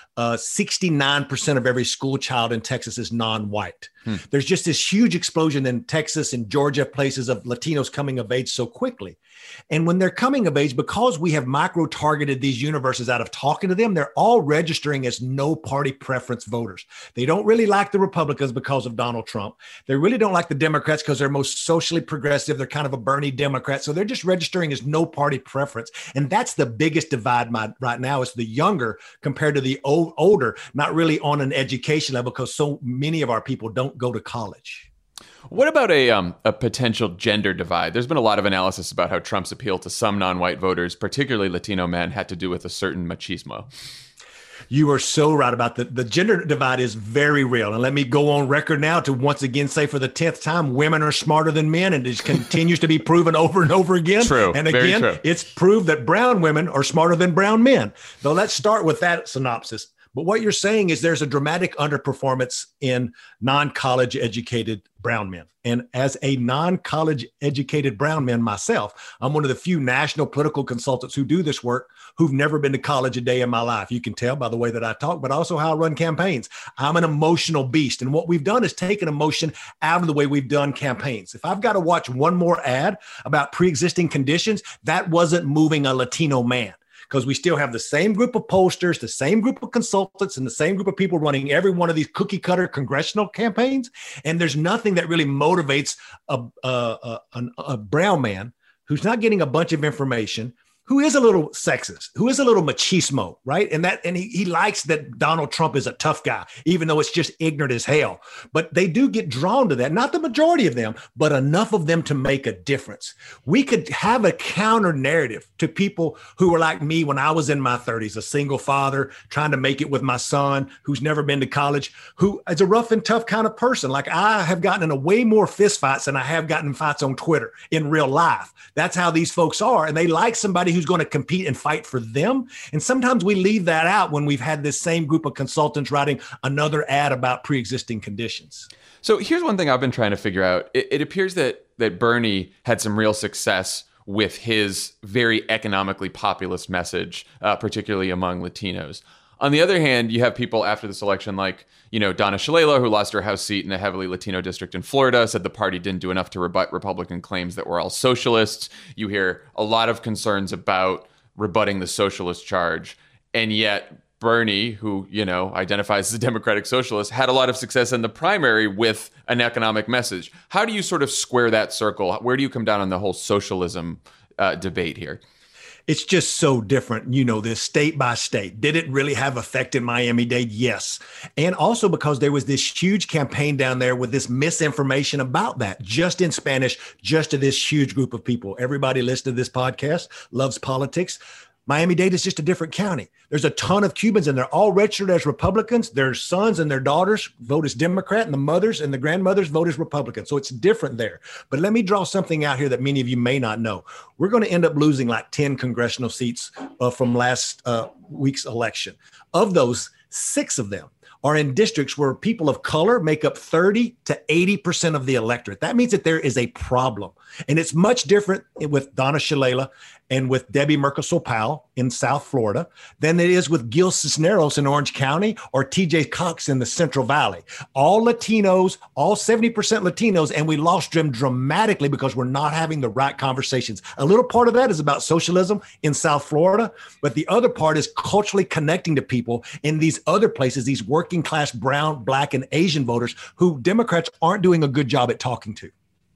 uh, sixty-nine percent of every school child in Texas is non-white. Hmm. There's just this huge explosion in Texas and Georgia, places of Latinos coming of age so quickly. And when they're coming of age, because we have micro-targeted these universes out of talking to them, they're all registering as no party preference voters. They don't really like the Republicans because of Donald Trump. They really don't like the Democrats because they're most socially progressive. They're kind of a Bernie Democrat. So they're just registering as no party preference. And that's the biggest divide my, right now is the younger compared to the old, older, not really on an education level because so many of our people don't go to college. What about a um, a potential gender divide? There's been a lot of analysis about how Trump's appeal to some non-white voters, particularly Latino men, had to do with a certain machismo. You are so right about the, the gender divide is very real. And let me go on record now to once again say for the tenth time, women are smarter than men. And it continues to be proven over and over again. True. And Very again, true. It's proved that brown women are smarter than brown men. So let's start with that synopsis. But what you're saying is there's a dramatic underperformance in non-college educated brown men. And as a non-college educated brown man myself, I'm one of the few national political consultants who do this work who've never been to college a day in my life. You can tell by the way that I talk, but also how I run campaigns. I'm an emotional beast. And what we've done is taken emotion out of the way we've done campaigns. If I've got to watch one more ad about pre-existing conditions, that wasn't moving a Latino man. Because we still have the same group of pollsters, the same group of consultants, and the same group of people running every one of these cookie cutter congressional campaigns. And there's nothing that really motivates a, a, a, a brown man who's not getting a bunch of information, who is a little sexist, who is a little machismo, right? And that, and he, he likes that Donald Trump is a tough guy, even though it's just ignorant as hell. But they do get drawn to that, not the majority of them, but enough of them to make a difference. We could have a counter narrative to people who were like me when I was in my thirties, a single father trying to make it with my son, who's never been to college, who is a rough and tough kind of person. Like I have gotten in a way more fist fights than I have gotten in fights on Twitter in real life. That's how these folks are. And they like somebody who's going to compete and fight for them. And sometimes we leave that out when we've had this same group of consultants writing another ad about pre-existing conditions. So here's one thing I've been trying to figure out. It, it appears that that Bernie had some real success with his very economically populist message, uh, particularly among Latinos. On the other hand, you have people after this election like, you know, Donna Shalala, who lost her House seat in a heavily Latino district in Florida, said the party didn't do enough to rebut Republican claims that we're all socialists. You hear a lot of concerns about rebutting the socialist charge. And yet Bernie, who, you know, identifies as a democratic socialist, had a lot of success in the primary with an economic message. How do you sort of square that circle? Where do you come down on the whole socialism uh, debate here? It's just so different, you know, this state by state. Did it really have effect in Miami-Dade? Yes. And also because there was this huge campaign down there with this misinformation about that, just in Spanish, just to this huge group of people. Everybody listening to this podcast loves politics. Miami-Dade is just a different county. There's a ton of Cubans and they're all registered as Republicans. Their sons and their daughters vote as Democrat and the mothers and the grandmothers vote as Republican. So it's different there. But let me draw something out here that many of you may not know. We're going to end up losing like ten congressional seats uh, from last uh, week's election. Of those, six of them are in districts where people of color make up thirty to eighty percent of the electorate. That means that there is a problem. And it's much different with Donna Shalala and with Debbie Merkersol Powell in South Florida than it is with Gil Cisneros in Orange County or T J Cox in the Central Valley. All Latinos, all seventy percent Latinos, and we lost them dramatically because we're not having the right conversations. A little part of that is about socialism in South Florida, but the other part is culturally connecting to people in these other places, these working class brown, black, and Asian voters who Democrats aren't doing a good job at talking to.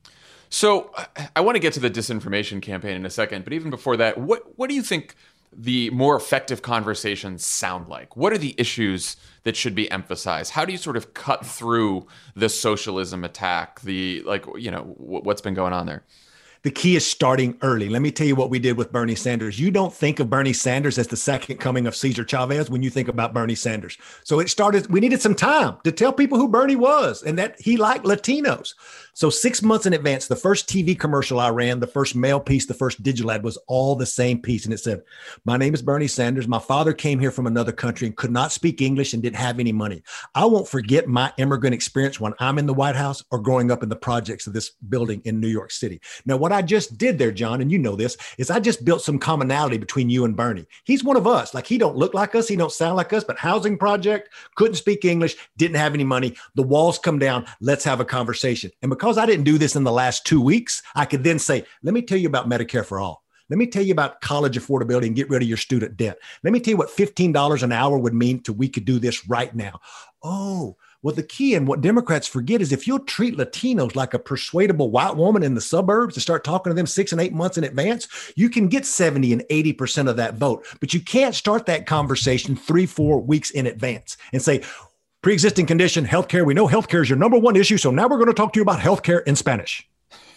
So I want to get to the disinformation campaign in a second, but even before that, what what do you think the more effective conversations sound like? What are the issues that should be emphasized? How do you sort of cut through the socialism attack, the, like, you know, what's been going on there? The key is starting early. Let me tell you what we did with Bernie Sanders. You don't think of Bernie Sanders as the second coming of Cesar Chavez when you think about Bernie Sanders. So it started, we needed some time to tell people who Bernie was and that he liked Latinos. So six months in advance, the first T V commercial I ran, the first mail piece, the first digital ad was all the same piece. And it said, my name is Bernie Sanders. My father came here from another country and could not speak English and didn't have any money. I won't forget my immigrant experience when I'm in the White House or growing up in the projects of this building in New York City. Now, what I just did there, John, and you know this, is I just built some commonality between you and Bernie. He's one of us. Like, he don't look like us. He don't sound like us, but housing project, couldn't speak English, didn't have any money. The walls come down. Let's have a conversation. And because I didn't do this in the last two weeks, I could then say, let me tell you about Medicare for all. Let me tell you about college affordability and get rid of your student debt. Let me tell you what fifteen dollars an hour would mean to we could do this right now. Oh, well, the key and what Democrats forget is if you'll treat Latinos like a persuadable white woman in the suburbs and start talking to them six and eight months in advance, you can get seventy and eighty percent of that vote. But you can't start that conversation three, four weeks in advance and say, pre-existing condition, healthcare. We know healthcare is your number one issue. So now we're going to talk to you about healthcare in Spanish.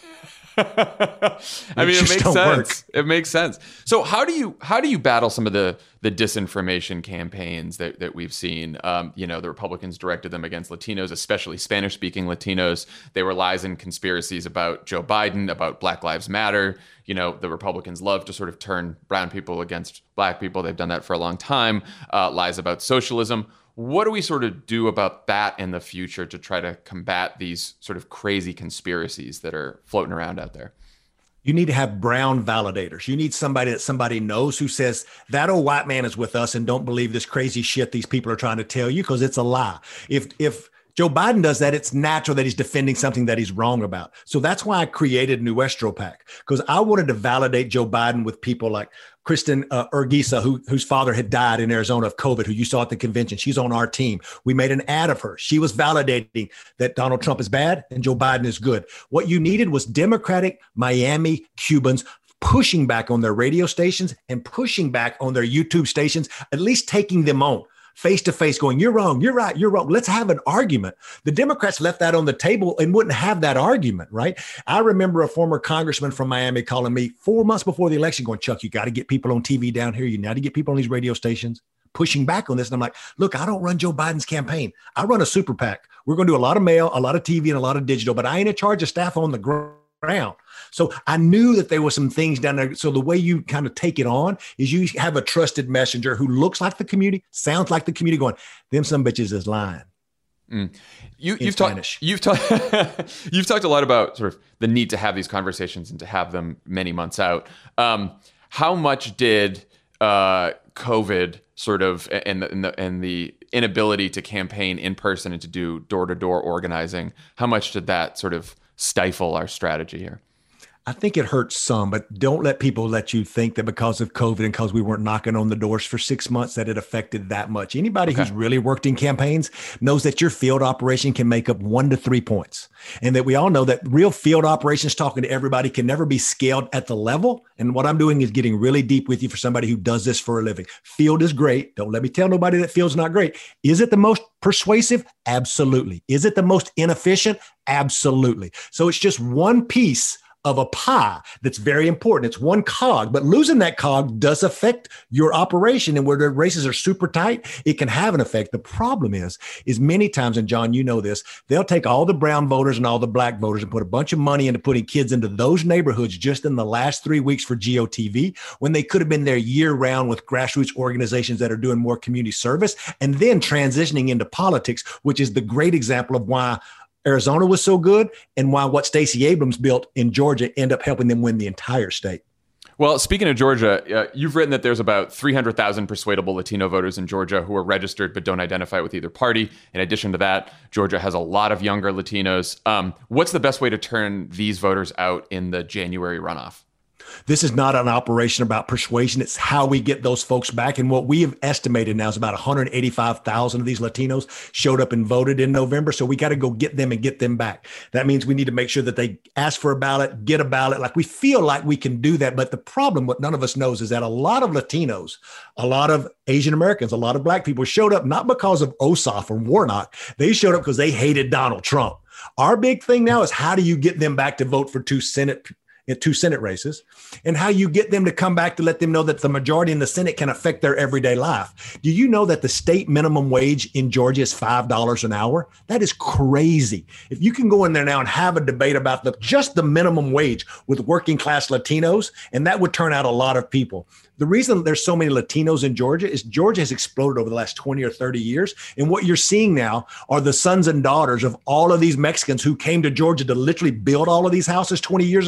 I mean, it makes sense. Work. It makes sense. So how do you how do you battle some of the the disinformation campaigns that, that we've seen? Um, you know, the Republicans directed them against Latinos, especially Spanish-speaking Latinos. They were lies and conspiracies about Joe Biden, about Black Lives Matter. You know, the Republicans love to sort of turn brown people against black people. They've done that for a long time. Uh, lies about socialism. What do we sort of do about that in the future to try to combat these sort of crazy conspiracies that are floating around out there? You need to have brown validators. You need somebody that somebody knows who says that old white man is with us and don't believe this crazy shit these people are trying to tell you because it's a lie. If if Joe Biden does that, it's natural that he's defending something that he's wrong about. So that's why I created Nuestro PAC, because I wanted to validate Joe Biden with people like Kristen uh, Urquiza, who, whose father had died in Arizona of COVID, who you saw at the convention. She's on our team. We made an ad of her. She was validating that Donald Trump is bad and Joe Biden is good. What you needed was Democratic Miami Cubans pushing back on their radio stations and pushing back on their YouTube stations, at least taking them on. Face to face going, you're wrong, you're right, you're wrong. Let's have an argument. The Democrats left that on the table and wouldn't have that argument, right? I remember a former congressman from Miami calling me four months before the election going, Chuck, you got to get people on T V down here. You got to get people on these radio stations pushing back on this. And I'm like, look, I don't run Joe Biden's campaign. I run a super PAC. We're going to do a lot of mail, a lot of T V, and a lot of digital, but I ain't in charge of staff on the ground. So I knew that there were some things down there. So the way you kind of take it on is you have a trusted messenger who looks like the community, sounds like the community going, them some bitches is lying. Mm. You, you've talked, you've talked, you've talked a lot about sort of the need to have these conversations and to have them many months out. Um, how much did uh, COVID sort of and the, and the and the inability to campaign in person and to do door to door organizing, how much did that sort of stifle our strategy here? I think it hurts some, but don't let people let you think that because of COVID and because we weren't knocking on the doors for six months that it affected that much. Anybody okay. who's really worked in campaigns knows that your field operation can make up one to three points. And that we all know that real field operations talking to everybody can never be scaled at the level. And what I'm doing is getting really deep with you for somebody who does this for a living. Field is great. Don't let me tell nobody that field's not great. Is it the most persuasive? Absolutely. Is it the most inefficient? Absolutely. So it's just one piece of a pie that's very important. It's one cog, but losing that cog does affect your operation. And where the races are super tight, it can have an effect. The problem is, is many times, and John, you know this, they'll take all the brown voters and all the black voters and put a bunch of money into putting kids into those neighborhoods just in the last three weeks for G O T V, when they could have been there year round with grassroots organizations that are doing more community service and then transitioning into politics, which is the great example of why Arizona was so good and why what Stacey Abrams built in Georgia ended up helping them win the entire state. Well, speaking of Georgia, uh, you've written that there's about three hundred thousand persuadable Latino voters in Georgia who are registered but don't identify with either party. In addition to that, Georgia has a lot of younger Latinos. Um, what's the best way to turn these voters out in the January runoff? This is not an operation about persuasion. It's how we get those folks back. And what we have estimated now is about one hundred eighty-five thousand of these Latinos showed up and voted in November. So we got to go get them and get them back. That means we need to make sure that they ask for a ballot, get a ballot. Like we feel like we can do that. But the problem, what none of us knows, is that a lot of Latinos, a lot of Asian Americans, a lot of black people showed up not because of Ossoff or Warnock. They showed up because they hated Donald Trump. Our big thing now is how do you get them back to vote for two Senate in two Senate races, and how you get them to come back to let them know that the majority in the Senate can affect their everyday life. Do you know that the state minimum wage in Georgia is five dollars an hour? That is crazy. If you can go in there now and have a debate about the just the minimum wage with working class Latinos, and that would turn out a lot of people. The reason there's so many Latinos in Georgia is Georgia has exploded over the last twenty or thirty years. And what you're seeing now are the sons and daughters of all of these Mexicans who came to Georgia to literally build all of these houses twenty years ago,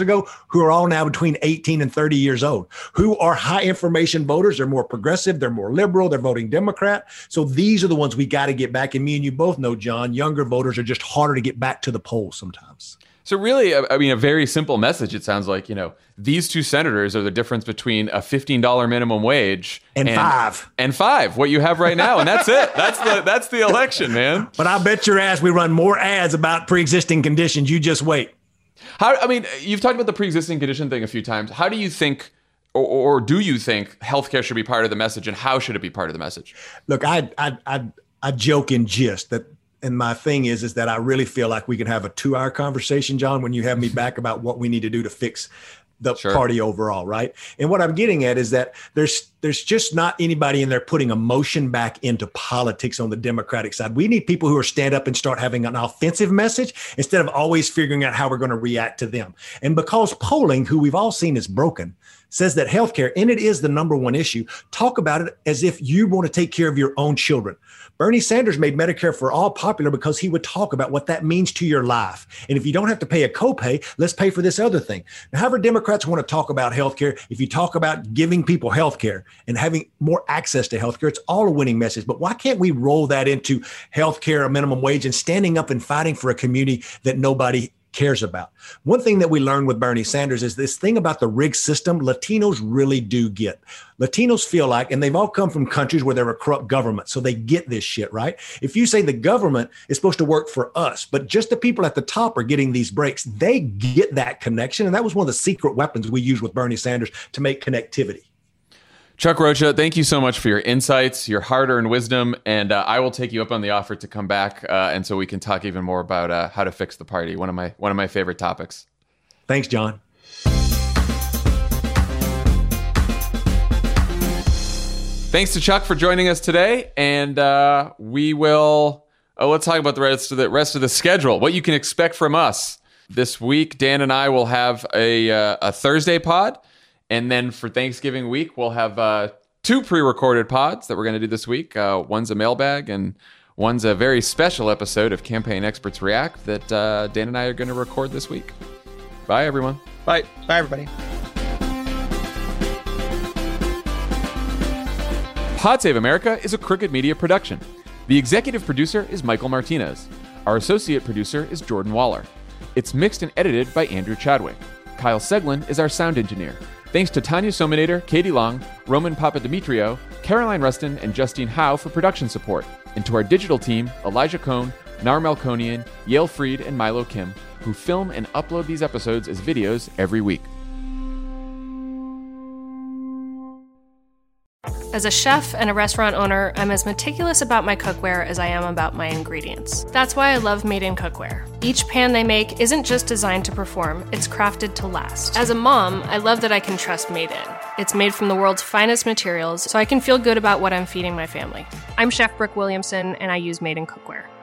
who are all now between eighteen and thirty years old, who are high information voters. They're more progressive. They're more liberal. They're voting Democrat. So these are the ones we got to get back. And me and you both know, John, younger voters are just harder to get back to the polls sometimes. So really, I mean, a very simple message. It sounds like, you know, these two senators are the difference between a fifteen dollars minimum wage and, and five and five, what you have right now. And that's it. That's the that's the election, man. But I bet your ass we run more ads about pre-existing conditions. You just wait. How, I mean, you've talked about the pre-existing condition thing a few times. How do you think, or, or do you think healthcare should be part of the message, and how should it be part of the message? Look, I I I, I joke and gist that. And my thing is, is that I really feel like we can have a two hour conversation, John, when you have me back about what we need to do to fix the sure. party overall. Right. And what I'm getting at is that there's there's just not anybody in there putting emotion back into politics on the Democratic side. We need people who are stand up and start having an offensive message instead of always figuring out how we're going to react to them. And because polling, who we've all seen is broken, says that healthcare, and it is the number one issue, talk about it as if you want to take care of your own children. Bernie Sanders made Medicare for All popular because he would talk about what that means to your life. And if you don't have to pay a copay, let's pay for this other thing. Now, however Democrats want to talk about healthcare, if you talk about giving people healthcare and having more access to healthcare, it's all a winning message. But why can't we roll that into healthcare, a minimum wage, and standing up and fighting for a community that nobody cares about? One thing that we learned with Bernie Sanders is this thing about the rigged system. Latinos really do get. Latinos feel like, and they've all come from countries where there are corrupt governments, so they get this shit, right? If you say the government is supposed to work for us, but just the people at the top are getting these breaks, they get that connection. And that was one of the secret weapons we used with Bernie Sanders to make connectivity. Chuck Rocha, thank you so much for your insights, your hard-earned wisdom, and uh, I will take you up on the offer to come back, uh, and so we can talk even more about uh, how to fix the party. One of my one of my favorite topics. Thanks, John. Thanks to Chuck for joining us today, and uh, we will. Oh, let's talk about the rest of the rest of the schedule. What you can expect from us this week. Dan and I will have a uh, a Thursday pod. And then for Thanksgiving week, we'll have uh, two pre-recorded pods that we're going to do this week. Uh, one's a mailbag, and one's a very special episode of Campaign Experts React that uh, Dan and I are going to record this week. Bye, everyone. Bye. Bye, everybody. Pod Save America is a Crooked Media production. The executive producer is Michael Martinez. Our associate producer is Jordan Waller. It's mixed and edited by Andrew Chadwick. Kyle Seglin is our sound engineer. Thanks to Tanya Sominator, Katie Long, Roman Papadimitriou, Caroline Rustin, and Justine Howe for production support. And to our digital team, Elijah Cohn, Nar Melkonian, Yale Freed, and Milo Kim, who film and upload these episodes as videos every week. As a chef and a restaurant owner, I'm as meticulous about my cookware as I am about my ingredients. That's why I love Made in Cookware. Each pan they make isn't just designed to perform, it's crafted to last. As a mom, I love that I can trust Made in. It's made from the world's finest materials, so I can feel good about what I'm feeding my family. I'm Chef Brooke Williamson, and I use Made in Cookware.